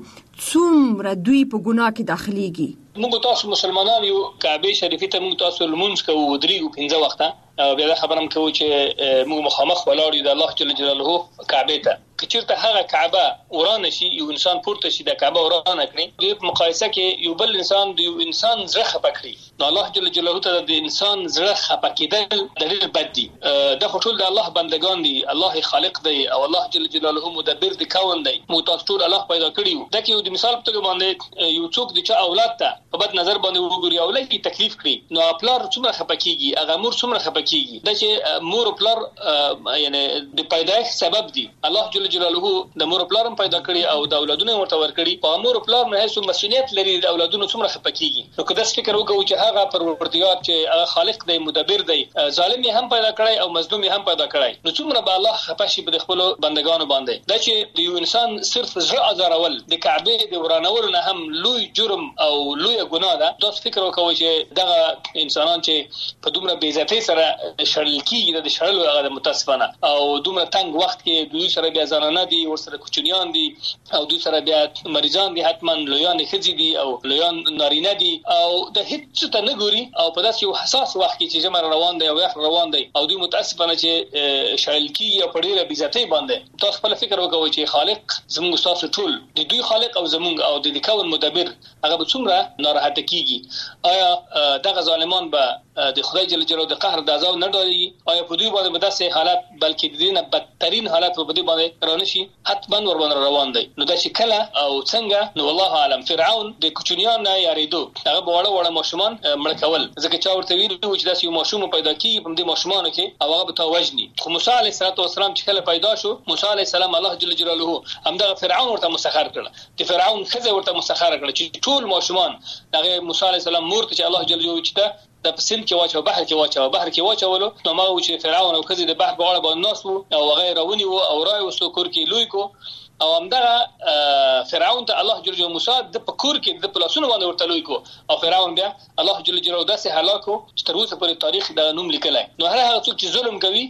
څومره دوی په ګناه کې داخليږي. موږ تاسو مسلمانان یو کعبه شریفه ته موږ تاسو لمونځ کوو درې 15 وخته او بیا خبرم کوو چې موږ مخامخ ولاړ یو د الله جل جلاله کعبه ته. کچیرته هغه کعبه ورانه شي یو انسان پورته شي د کعبه ورانه کړي د مقایسه کې یو بل انسان د یو انسان زړه خپکړي نو الله جل جلاله ته د انسان زړه خپکیدل ډېر بد دي. د خټول د الله بندگان دي، الله خالق دی او الله جل جلاله مدبر د کون دی. مو تاسو ټول الله پیدا کړیو. دا کې یو د مثال په توګه باندې یو څوک د چا اولاد ته په بد نظر باندې وګوري او لکه تکلیف کړي نو پلار څومره خپکیږي، هغه مور څومره خپکیږي. دا چې مور او پلار یعنی د پیدایښت سبب دي. الله جل جلاله د مور پلار هم پیدا کړی او د اولادونو ورته ورکړي او مور پلار نه هیڅ مسؤلیت لري د اولادونو څومره خپکیږي. نو که داس فکر وکړو چې هغه پروردگار چې هغه خالق دی، مدبر دی، ظالم هم پیدا کړی او مظلوم هم پیدا کړی، نو څومره به الله خپشي په خپل بندگانو باندې. دا چې د یو انسان صرف زړه ازارول د کعبه د ورانول نه هم لوی جرم او لوی ګناه ده. داس فکر وکړو چې دغه انسانان چې په دومره بے عزتۍ سره شړل کیږي د شړلو هغه متاسفانه او دومره تنگ وخت کې دوی سره بیا ځانانه دي، ورسره کوچنیان دي او دوی سره بیا مریضان دي، حتما لویان خځې دي او لویان نارینه دي او د هیڅ ته نه ګوري او په داسې یو حساس وخت کې چې جمع روان دی او یخ روان دی او دوی متاسفانه چې شړل کیږي او په ډېره بې عزتۍ باندې. تاسو خپل فکر وکړئ چې خالق زموږ تاسو ټول د دوی خالق او زموږ او د کون مدبر هغه به څومره ناراحت کیږي. آیا دغه ظالمان به د خدای جل جلاله د قهر د عذاب نه ډارېږي؟ آیا په دوی باندې به داسې حالت بلکې د دې نه بدترین حالت په دوی باندې رانشي؟ حتما ور باندې روان دی. نو دا چې کله او څنګه نو والله عالم فرعون د کوچنیان نه یاریدو هغه وړه وړه ماشومان مړ کول ځکه چې ورته ویل چې داسې یو ماشوم پیدا کیږي په دې ماشومانو کې او هغه به توجني. خو موسی علیه السلام چې کله پیدا شو، موسی علیه السلام الله جل جلاله همدغه فرعون ورته مسخر کړ. د فرعون خزه ورته مسخر کړ چې ټول ماشومان هغه موسی علیه السلام مور ته چې الله جل جلاله چې د پسند کې واچو بحر کې واچولو نو ما و چې فرعون او خزه د بحر په غاړه باندې ناس او غیر ونی او راي وسو کور کې لوی کو او همدغه فرعون ته الله جل جلاله موسی د پکور کې د پلاسونو باندې ورته لوی کو او فرعون بیا الله جل جلاله داسې هلاکو چې تر اوسه پورې تاریخ د نوم لیکلای. نو هغه څوک چې ظلم کوي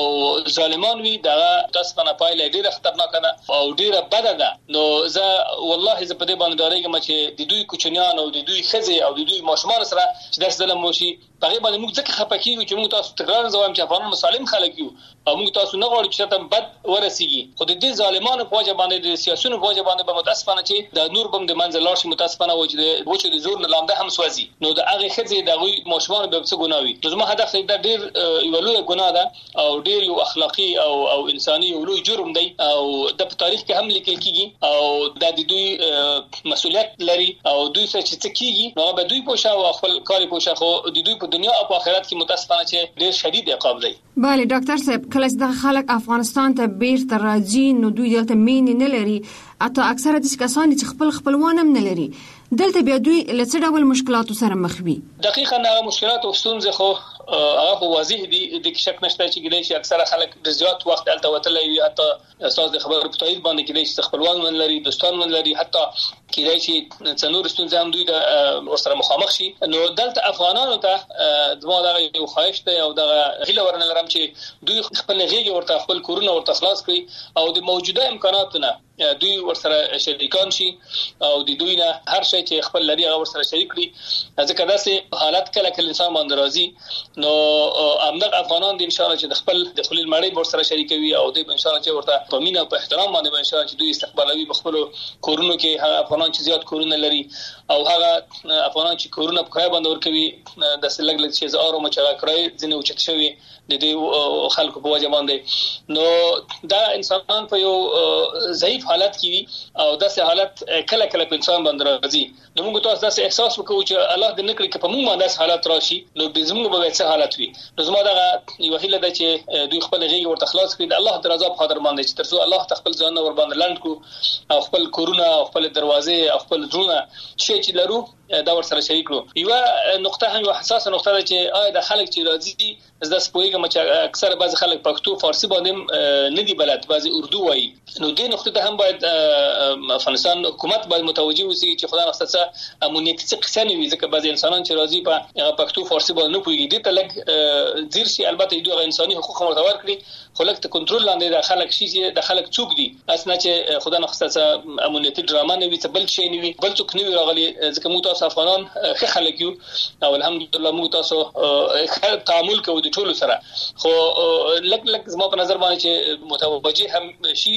او ظالمان وي دغه تاسو په پایله ډیره خطرناک ده او ډیره بده ده. نو زه والله زه په دې باندې ډارېږم چې د دوی کوچنیان او د دوی خزه او د دوی ماشومان سره چې داسې ظلم وشي په غیبه باندې موږ ځکه خپکیږو چې موږ تاسو تکرار زوام چې افغانان مسالم خلک یو او موږ تاسو نه غواړو چې تاسو بد ورسیږي. خو د دې ظالمانو په وجه باندې د سیاسيونو په وجه باندې به متاسفانه چې د نور بم د منځ لاړ شي، متاسفانه و چې د زور نه لامده هم سوځي. نو د هغه خځې د غوي ماشومان به څه ګناوي. نو زما هدف دا ډیر یو لوی ګناه ده او ډیر یو اخلاقی او انساني او لوی جرم دی او د تاریخ کې هم لیکل کیږي او د دوی مسؤلیت لري او دوی څه کیږي نو به دوی پوښا او خپل کاری پوښا خو د دوی په دنیا او په آخرت کې متاسفانه چې ډیر شدید عقاب دی. بله ډاکټر صاحب، کله چې د خلک افغانستان ته بیرته راځي نو دوی دلته مینې نه لري، اته اکثره د کسان چې خپلوان هم نه لري، دلته بیا دوی له څه ډول مشکلاتو سره مخ وي؟ دقیقاً هغه مشکلات او ستونزې خو هغه واضح دي، د شک نشته چې کېدای شي اکثره خلک د زیات وخت الته وتلی وي، حتی اساس د خبرو په تایید باندې کېدای شي خپلوان من لري، دوستان من لري، حتی کېدای شي څنور ستونزې هم دوی د ورسره مخامخ شي. نو دلته افغانانو ته زما دغه یو خواهش دی او دغه هیله ورنه لرم چې دوی خپل غېږ ورته خپل کورونه ورته خلاص کړي او د موجوده امکاناتو نه دوی ورسره شریکان شي او د دوی نه هر شي چې خپل لري هغه ورسره شریک کړي. ځکه داسې حالت کله کله انسان باندې راځي نو همدغه افغانان د ان شاء الله چې د خپل د خلیل مړی ورسره شریکوي او د ان شاء الله چې ورته په مینه او په احترام باندې ان شاء الله چې دوی استقبالوي په خپل کورونو کې. هغه افغانان چې زیات کورونه لري او هغه افغانان چې کورونه په کای باندې ورکوي د سلګ لږ چې زارو مچا کړی ځنه اوچت شوی د دې خلکو په وجه باندې. نو دا انسانان په یو ضعیف حالت کې وي او داسې حالت کله کله په انسان باندې راځي. نو موږ تاسو داسې احساس وکړو چې الله دې نکړي چې په موږ باندې حالت راشي نو د زموږ به څه حالت وي. نو زما دا یو هیله ده چې دوی خپل غېږ ورته خلاص کړي د الله درزا په خاطر باندې چې ترڅو الله خپل ځان ور باندې لاند کو او خپل کورونه او خپل دروازې او خپل ځونه چې لرو دا ور سره شریک کړو. یو نقطه هم یو حساسه نقطه ده چې آیا د خلک چې راځي زده سپوږم چې اکثره بعض خلک پښتو فارسی باندې نه دی بلد، بعضی اردو وایي. نو دې نقطه ته هم باید افغانستان حکومت باید متوجه وي چې خدای نخسته امنیتي څه نه وي، ځکه بعض انسانان چې راځي په پښتو فارسی باندې نه پوهیږي دي ته لګ زیر شي. البته دوی انساني حقوق مرتبط کړي خو لکه کنټرول لاندې د خلک شي چې د خلک څوک دي اسنه چې خدای نخسته امنیتي ډرامه نه وي، څه بل شي نه وي، بل څوک نه وي راغلي، ځکه موږ تاسو افغانان ښه خلک یو او الحمدلله موږ تاسو ښه تعامل کوو د ټولو سره. خو لک زما په نظر باندې چې متوجه هم شي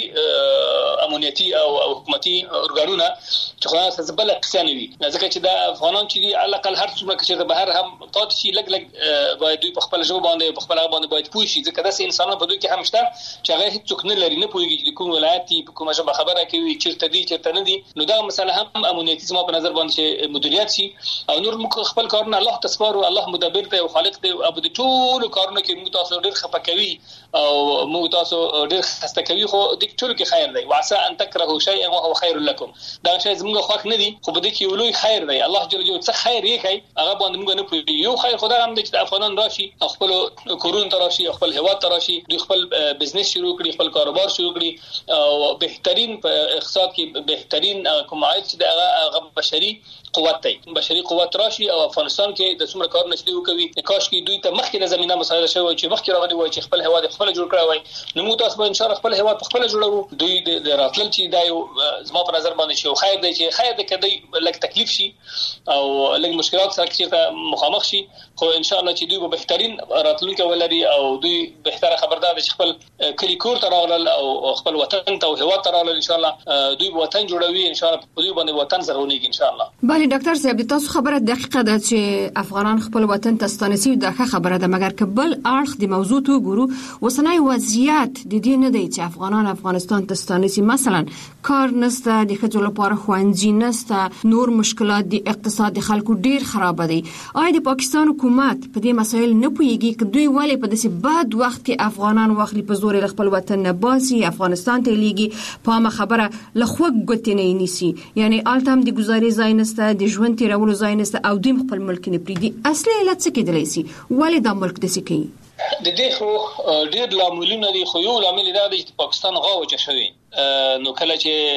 امنیتي او حکومتي ارګانونه چې خدای نخسته بل قصه نه وي، ځکه چې د افغانان چې دی علي اقل هر څومره چې بهر هم پاتې شي لګ باید دوی په خپل ژبه باندې په خپل باندې باید پوه شي، ځکه داسې انسانان په دوی کې هم شته چې هغه هیڅ نه لري، نه پوهیږي چې کوم ولایت په کومه ژبه خبره کوي، چیرته دي چیرته نه دي. نو دا مسله هم امنیتي زما په نظر باندې چې مدیریت شي او نور موږ خپل کارونه الله تسپارو، الله مدبر دی او خالق دی او د ټول کارونه کې موږ تاسو ډیر خپکوي او موږ تاسو ډیر خسته کوي، خو د ټول کې خیر دی. وعسى ان تكرهوا شيئا وهو خير لكم، دا شی زموږ خوښ نه دي خو په دې کې یو لوی خیر دی. الله جل جلاله څه خیر یې کوي هغه باندې موږ نه پوهیږو. یو خیر خدای هم د افغانان راشي خپل کورون تراشي خپل هواد تراشي، دوی خپل بزنس شروع کړي، خپل کاروبار شروع کړي او بهترین په اقتصاد کې بهترین کوم عاید چې د بشري قوت دی، بشري قوت راشي او افغانستان کې د څومره کار نشي وکوي. کاش کې دوی ته مخکې د زمينه مساعده شوی چې مخکې راغلي وای چې خپل هواد خپل جوړ کړی وای، نو موږ تاسو به ان شاء الله خپل هواد خپل جوړو. دوی د راتلل چې دا یو زما په نظر باندې شو خیر دی چې خیر د کدی لک تکلیف شي او لک مشکلات سره چې مخامخ شي، خو ان شاء الله چې دوی به بهترین راتلونکي ولري او دوی بهتره خبردار دي چې خپل کلی کور ته راغلل او خپل وطن ته او هواد ته راغلل. ان شاء الله دوی وطن جوړوي، ان شاء الله په دوی باندې وطن زرغونیږي ان شاء الله. بله ډاکټر صاحب تاسو خبره دقیقه ده چې افغانان خپل وطن ته ستانسي دا خبره ده، مګر کبل اړخ د موضوع ته ګورو وسنای وضعیت د دې نه دی چې افغانان افغانستان ته ستانسي، مثلا کار نسته، د خځو لپاره خوندې نسته، نور مشکلات د اقتصاد خلکو ډیر خراب دي. آیا د پاکستان حکومت په دې مسایل نه پوهیږي چې دوی ولې په داسې بد وخت کې افغانان واخلي په زور خپل وطن نه باسي، افغانستان ته لیږي، په ما خبره لخوا ګوتې نه نیسي، یعنی التم د گزارې ځای نسته، د ژوند تیرولو ځای نسته او دوی خپل ملک نه پریدي. اصلي علت څه کېدلی شي؟ ولې دا ملک داسې کوي؟ د دې خو ډیر لاملونه دي، خو یو لامل دا دی چې پاکستان غاوچه شوی، نو کله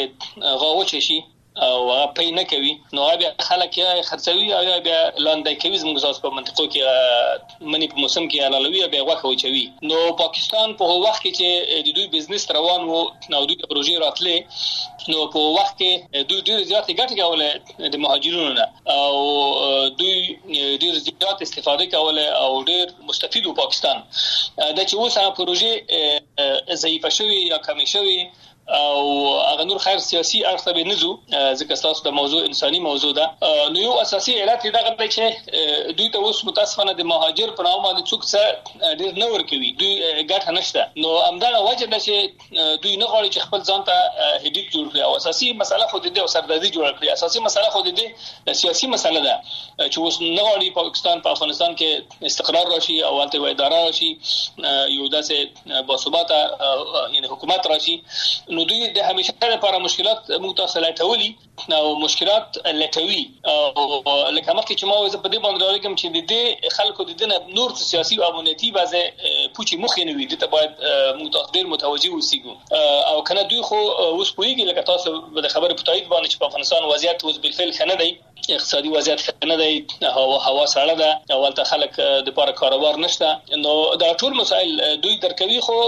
چې غاوچه شي او پې نه کوي نو بیا خلک یا خرڅوي او بیا لاندې کوي. زموږ تاسو په منطقو کې منی په موسم کې علالوي بیا غوښه وچوي. نو پاکستان په وخت کې چې د دوی بزنس روان وو نو دوی پروژې راتلې، نو په وخت کې دوی ډېر زیات ګټه کوله د مهاجرونو نه او دوی ډېر زیات استفاده کوله او ډېر مستفید وو پاکستان. دا چې اوس هغه پروژې ضعیفه شوی یا کمې شوی او هغه نور خیر سیاسي اړخ ته نزو، ځکه تاسو د موضوع انساني موضوع ده. نو یو اساسي علت دا غوډه چې دوی ته اوس متاسفانه د مهاجر په نامه باندې څوک څه ډیر نه ورکوي، دوی ګټه نشته. نو همدغه وجه ده چې دوی نه غواړي چې خپل ځان ته هډیک جوړ کړي او اساسي مسله خو د دې او سردردي جوړ کړي. اساسي مسله خو د دې سیاسي مسله ده چې اوس نه غواړي پاکستان په افغانستان کې استقرار راشي او الته اداره راشي، یو داسې باثباته یعنی حکومت راشي. نو دوی د همیشه لپاره مشکلات موږ تاسو لټولي او مشکلات لټوي او لکه مخکې چې ما وځ په دې باندې راغلم چې د دې خلکو د دنه نور سیاسي او امنیتي بازه پوچی مخ نه وي، د ته باید موږ تاسو ډیر متوجي اوسېږو او کنه دوی خو اوس پوېږي لکه تاسو د خبرې په تایید باندې چې په افغانستان وضعیت اوس بالفعل خنه دی، اقتصادي وضعیت خنه دی، هوا سړه ده او ولته خلک د لپاره کاروبار نشته. نو دا ټول مسائل دوی درکوي، خو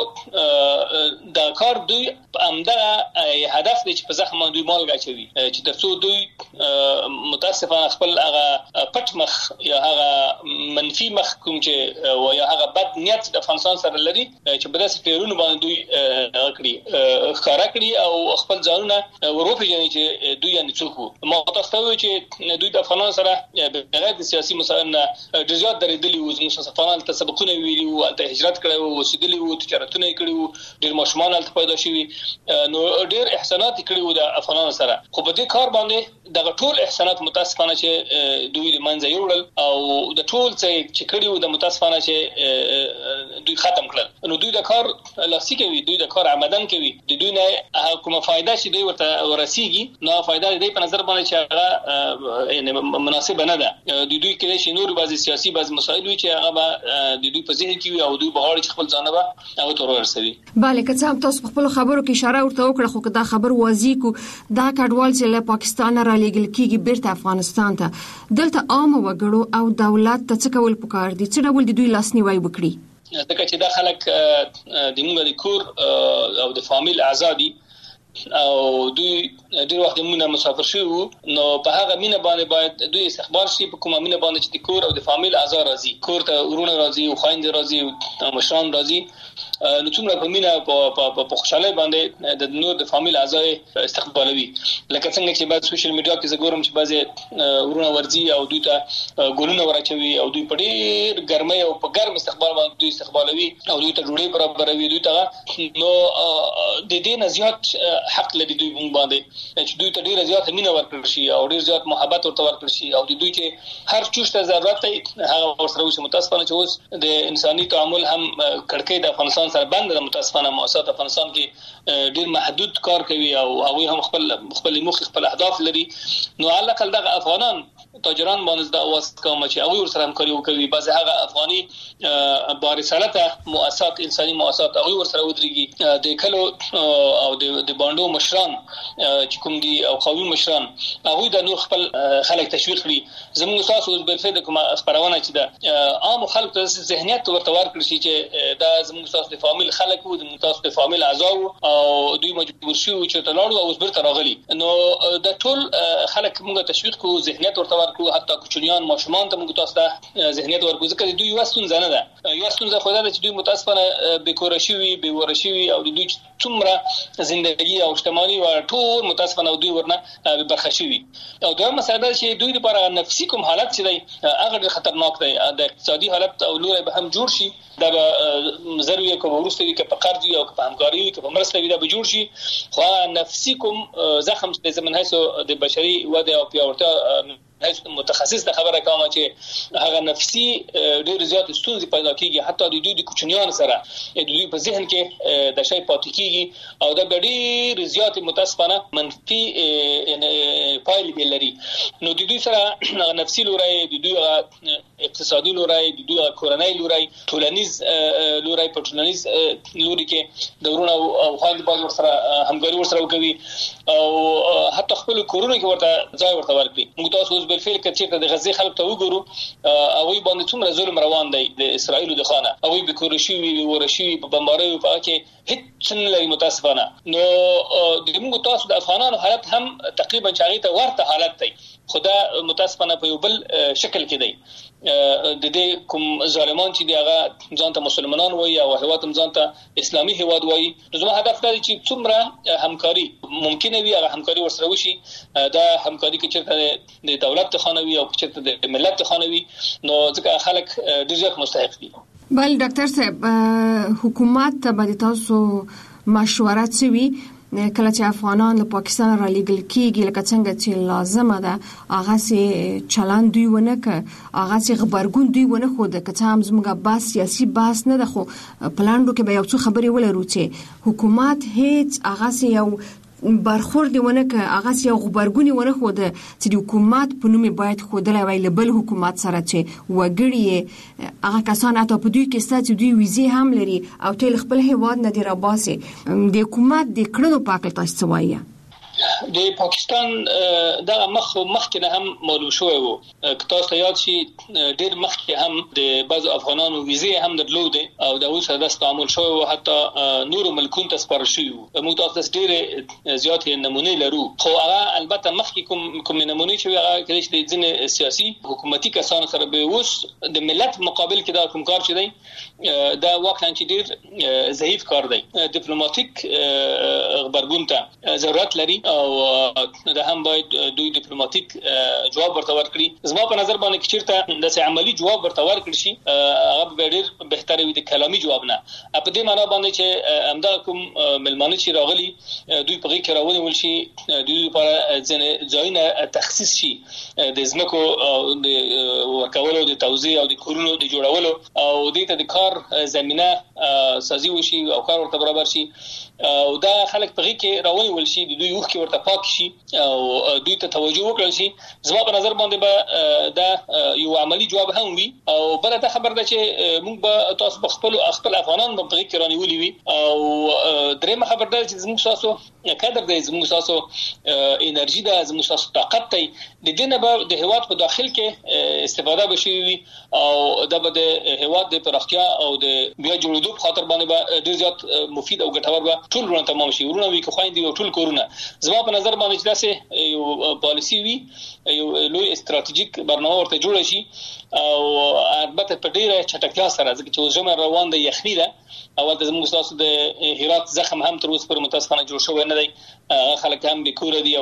دا کار دوی همدغه هدف دی چې په زخم دوی مالګه اچوي چې ترڅو دوی متاسفانه خپل هغه پټ مخ یا هغه منفي مخ کوم چې یا هغه بد نیت د افغانستان سره لري چې په داسې پیرونو باندې دوی کړی ښکارا کړی او خپل ځانونه وروپیژني چې دوی نه څوک. ما تاسو ته چې دوی د افغانانو سره بغیر د سیاسي مسایل نه ډېر زیات درېدلي وو، زموږ افغانان ته سبقونه ویلي وو، الته هجرت کړی وو، اوسېدلي وو، تجارتونه کړي وو، ډېر ماشومان الته پیدا شوي، نو ډېر احسانات کړي وو د افغانانو سره. خو په دې کار باندې د ټول احسانات متاسفانه چې دوی د منځ یوړل او د ټول چې کړیو د متاسفانه چې دوی ختم کړل. نو دوی د کار لاسي کوي، دوی د کار عمدن کوي، د دوی نه کومه فائدہ چې دوی ورته ورسیږي نو فائدہ دوی په نظر باندې چې هغه یعنی مناسب نه ده. د دوی کې شي نور بعضي سیاسي بعضي مسایل وي چې هغه د دوی په ذهن کې وي او دوی به هغه خپل ځان به هغه تور ورسوي. bale که څه هم تاسو په خپل خبرو کې اشاره ورته وکړه خو دا خبر واضح کو دا کډوال چې له پاکستان را لېږل کیږي بیرته افغانستان ته دلته عام وګړو او دولت ته څه کول پکار دي، څه ډول دوی لاسنیوي وکړي؟ ځکه چې دا خلک د موږ د کور او د فامیل آزادي او دوی ډیر وخت موږ مسافر شو نو په هغه مینه باندې باید دوی استقبال شي په کومه مینه باندې چې د کور او د فامیل آزاد راځي، کور ته ورونه راځي او خويند راځي او مشران راځي. نو څومره په مینه په خوشاله باندې د نور د فامیل آزاد استقبالوي. لکه څنګه چې بعد سوشل میډیا کې زګورم چې بعضي ورونه ورځي او دوی ته ګولونه ورچوي او دوی په ډیر ګرمۍ او په ګرم استقبال باندې دوی استقبالوي او دوی ته ډوډۍ برابروي دوی ته. نو د دې نه زیات حق لري دوی باندې چې دوی ته ډیر زیات مینه ورکړي شي او ډیر زیات محبت ورته ورکړي شي او دوی چې هر چوشته ضرورت هغه ورسره وشي. متاسفانه چې اوس د انساني تعامل هم کړکۍ د افغانستان سره بند ده. متاسفانه مؤسسات افغانستان کې ډیر محدود کار کوي او هغه هم خپل مخ خپل اهداف لري. نو علاقه دغه افغانان تاجران باندې د اواز کوم چې هغه ورسره همکاري وکوي. بعض هغه افغاني بارسالته مؤسسات انساني مؤسسات هغه ورسره ودرېږي. د کلو او د باندو مشران چې کوم دي او قومي مشران هغه د نور خپل خلک تشویق کړي. زموږ تاسو اوس بل فائدہ کومه خبرونه چې د عام خلک ته ذهنیت ورته ورکړي شي چې دا زموږ تاسو د فامیل خلک وو، د تاسو د فامیل اعضاء او دوی مجبور شي چې تلاړو او زبر تراغلي. نو د ټول خلک موږ تشویق کوو، ذهنیت ورته ورکړو، حتی کوچنیان ماشومان ته موږ تاسو ته ذهنیت ورکړو ځکه دوی واسطون زنه ده. یو ستونزه خو دا چې دوی متاسفانه بیکور شوي بي ورشوي او دوی څومره ژوندۍ او اجتماعي او ټول متاسفانه دوی ورنه برخه شوي. او دا مسله چې دوی لپاره نفسي کوم حالت چې دی هغه ډېر خطرناک دی. د اقتصادي حالت او لوري به هم جوړ شي، دا به ضروري کوم ورسته وي که په قرض وي او په همکاري وي که په مرسته وي دا به جوړ شي. خو نفسي کوم زخم د زمن هيڅ د بشري وده او پیاوړتیا متخصص د خبره کوم چې هغه نفسي ډېر زیات ستونزې پیدا کیږي، حتی د دوی د کوچنیانو سره د دوی په ذهن کې د شی پاتې کیږي او دا ډېر زیات متاسفانه منفي پایلې لري. نو د دوی سره نفسي لوري، د دوی اقتصادي لوري، د دوی کورنۍ لوري، ټولنیز لوري، په ټولنیز لوري کې د ورونو او خويند باندې سره همکاري ورسره کوي او حتی خپل کورونه کې ورته ځای ورته ورکړي. موږ تاسو بالفعل کچې د غزې خلک ته وګورو او وی باندې څومره ظلم روان دی د اسرایل د خانه او وی بکورشي وی ورشي په بمبارۍ په کې هیڅ نه لري متاسفانه. نو د موږ تاسو د افغانانو حالت هم تقریبا چاغې ته ورته حالت دی، خدا متاسفانه په یو بل شکل کې دی. د دې کوم ظالمان چې دی هغه ځان ته مسلمانان وایي او هیواد هم ځان ته اسلامي هیواد وایي. زما هدف دا دی چې څومره همکاري ممکنه وي هغه همکاري ورسره وشي. دا همکاري کې چې د دولت ته خانوي او چې د ملت ته خانوي نو ځکه خلک ډېر ځکه مستحق دي. بل ډاکټر صاحب حکومت ته باندې تاسو مشوره کوي کله چې افغانان له پاکستان را لېږل کېږي لکه څنګه چې لازمه ده هغه سي چلند دوی ونه ک هغه سي خبرګون دوی ونه خو د کته هم زموږه باس سیاسي باس نه ده، خو پلاندو کې به یو څه خبرې ولرو چې حکومت هیڅ هغه سي یو برخورد ونه ک هغه سي یو خبرګون ونه خو د چې د حکومت په نوم باید خودله ویل بل حکومت سره چې وګړي هغه کسان اته په دوی کې ستاسو دوی ویزه هم لري او ټول خپل هیواد نه دی را باسي. د حکومت د کړنو پاکل تاسو وایي د پاکستان دا مخکې نه هم معلوم شوی وو. تاسو ته یاد شي ډېر مخکې هم د بعض افغانانو ویزه هم درلوده او دا اوس د تعامل شوی وو، حتی نور ملکونو ته سپارل شوی وو. موږ تاسو ډېر زیات نمونه لرو، خو هغه البته مخکې کوم نمونه چې هغه کله چې د ځینې سیاسي حکومتي کسانو سره به اوس د ملت مقابل کې دا کوم کار چې دی دا واقعا چې ډېر ضعیف کار دی. ډیپلوماټیک خبرګون ته ضرورت لري او دا هم باید دوی ډیپلوماټیک جواب ورته ورکړي. زما په نظر باندې چیرته د عملی جواب ورته ورکړي شي هغه ډېر بهتره وي د کلامي جواب نه. په دې معنی باندې چې امدا کوم ملمانه چې راغلي دوی په کې راوړل شي دوی لپاره ځایونه تخصیص شي د زمکو د ورکولو د توزیع او د کورونو د جوړولو او د دې د کار زمينه سازي وشي او کار ورته برابر شي او دا خلک په کې راونی ول شي د دوی وخت ورته پاک شي او دوی ته توجه وکړي شي. زما په نظر باندې به دا یو عملی جواب هم وي او بل ته خبر ده چې موږ به تاسو په خپل افغانان په کې رانیولې وي او درېمه خبر ده چې موږ تاسو کډر دی زموږ تاسو انرژي ده زموږ تاسو طاقت دی د دې نه به د هیواد په داخل کې استفاده بشي وي او دا به د هیواد د پراختیا او د بیا جوړېدو په خاطر باندې به ډېر زیات مفید او ګټور به ټول ورته تمام شي ورونه وي که خويندې او ټول کورونه. زما په نظر باندې چې داسې یو پالیسی وي یو لوی استراتیژیک برنامه ورته جوړ شي او البته په ډیره چټکتیا سره ځکه چې زموږ روان د یخني ده او د زموږ تاسو د هرات زخم هم تر اوسه پر متاسفانه جوړ شوی نه دی. خلک هم به کور دي او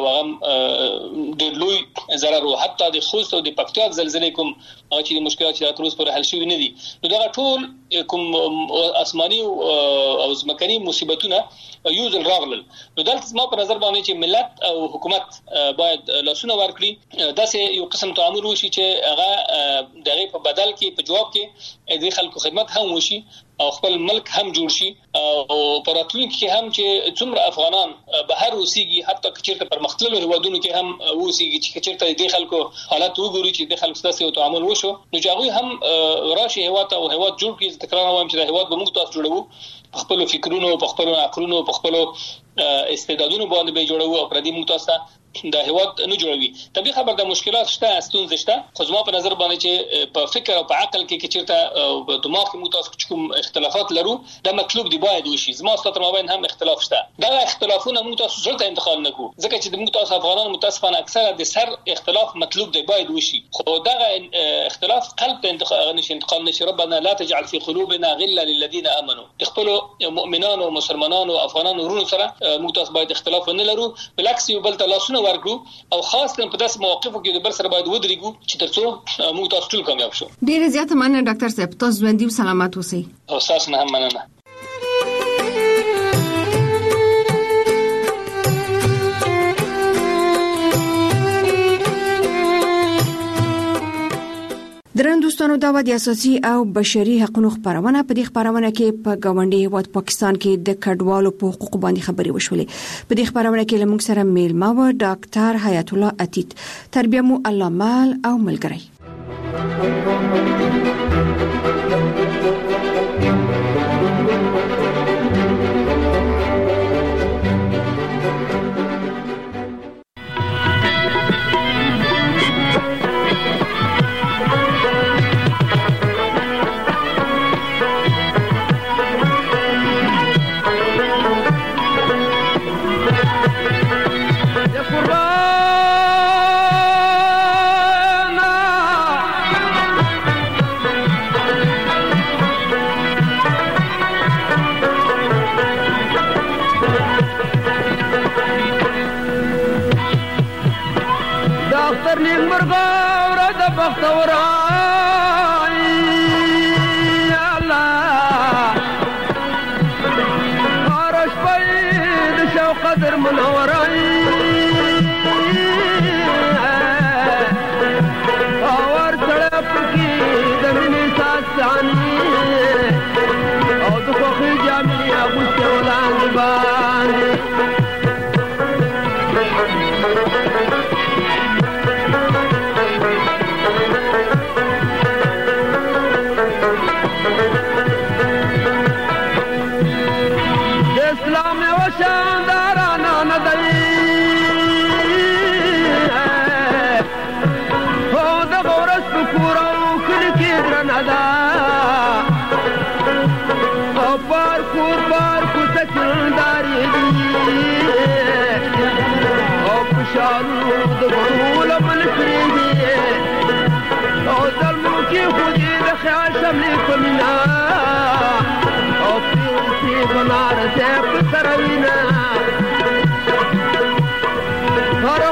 هم د لوی ضرر او حتی د خوست او د پکتیا زلزلې کوم چې د مشکلات چې تر اوسه پر حل شوی نه دي. نو دا ټول کوم آسماني او ځمکني مصیبتونه یو ځل راغلل. نو دلته ما په نظر باندې چې ملت او حکومت باید لاسونه ورکړي داسې یو قسم تعامل وشي چې هغه دغه په بدل کې په جواب کې د خلکو خدمت هم وشي او خپل ملک هم جوړ شي او پراتلونکي کې هم چې څومره افغانان بهر اوسېږي حتی کچېرته پر مختلفو هیوادونو کې هم اوسېږي چې کچېرته د خلکو حالت وګوري چې د خلکو ستاسو تعامل وشو نو چې هغه هم راشي هیواد او هیواد جوړ کړي. تکرار وایم چې د هیواد به موږ تاسو جوړو په خپل فکرونو په خپل عقلونو په خپل استعدادونو باندې به جوړو او پردي موږ تاسو د هیواد نه جوړوي. طبيعي خبر د مشکلات شته ستونزې شته خو زما په نظر باندې چې په فکر او په عقل کې چیرته په دماغ کې موږ تاسو کوم اختلافات لرو دا مطلوب دی باید وشي. زما ستاسو مابین هم اختلاف شته دا اختلافونه موږ تاسو سره انتقال نکو ځکه چې موږ تاسو افغانان متاسفانه اکثره د سر اختلاف مطلوب دی باید وشي خو دا اختلاف قلب ته انتقال نشي. ربنا لا تجعل في قلوبنا غلا للذين امنوا. تخپلوا مؤمنان او مسلمانان او افغانان ورونو سره موږ تاسو باید اختلاف نه لرو بالعکس یو بل تلاسونه ورکو او خاص په داسې مواقفو کې د بل سره باید ودرېږو چې ترڅو موږ تاسو ټول کامیاب شو. ډیره زیاته مننه ډاکټر صاحب تاسو ژوندۍ سلامات اوسئ. او تاسو نه هم مننه. درن دوستانو دا د اساسي او بشري حقوقو خبرونه په دې خبرونه کې په گاونډي هیواد پاکستان کې د کډوالو په حقوقو باندې خبري وشولې. په دې خبرونه کې لمونږ سره میلمه و ډاکټر حیات الله عتیق تربیه مو الله مال او ملګری.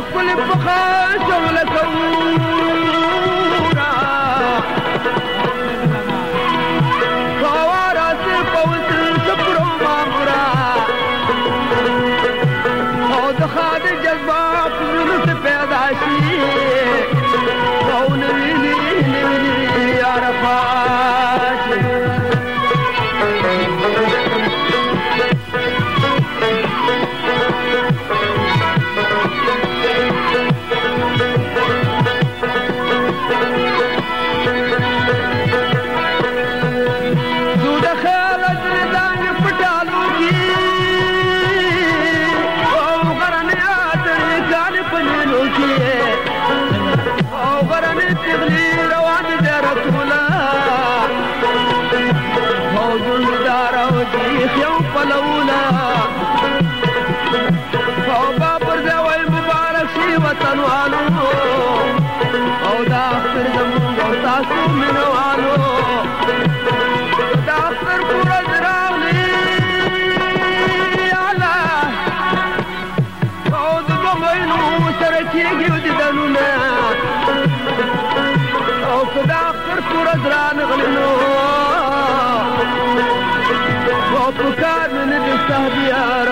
كل بخا شغل كورا خوارا سفوت شكرو مامورا او دخاد جذبات نس پیداشی او نوینی عرفات بكار من التهديات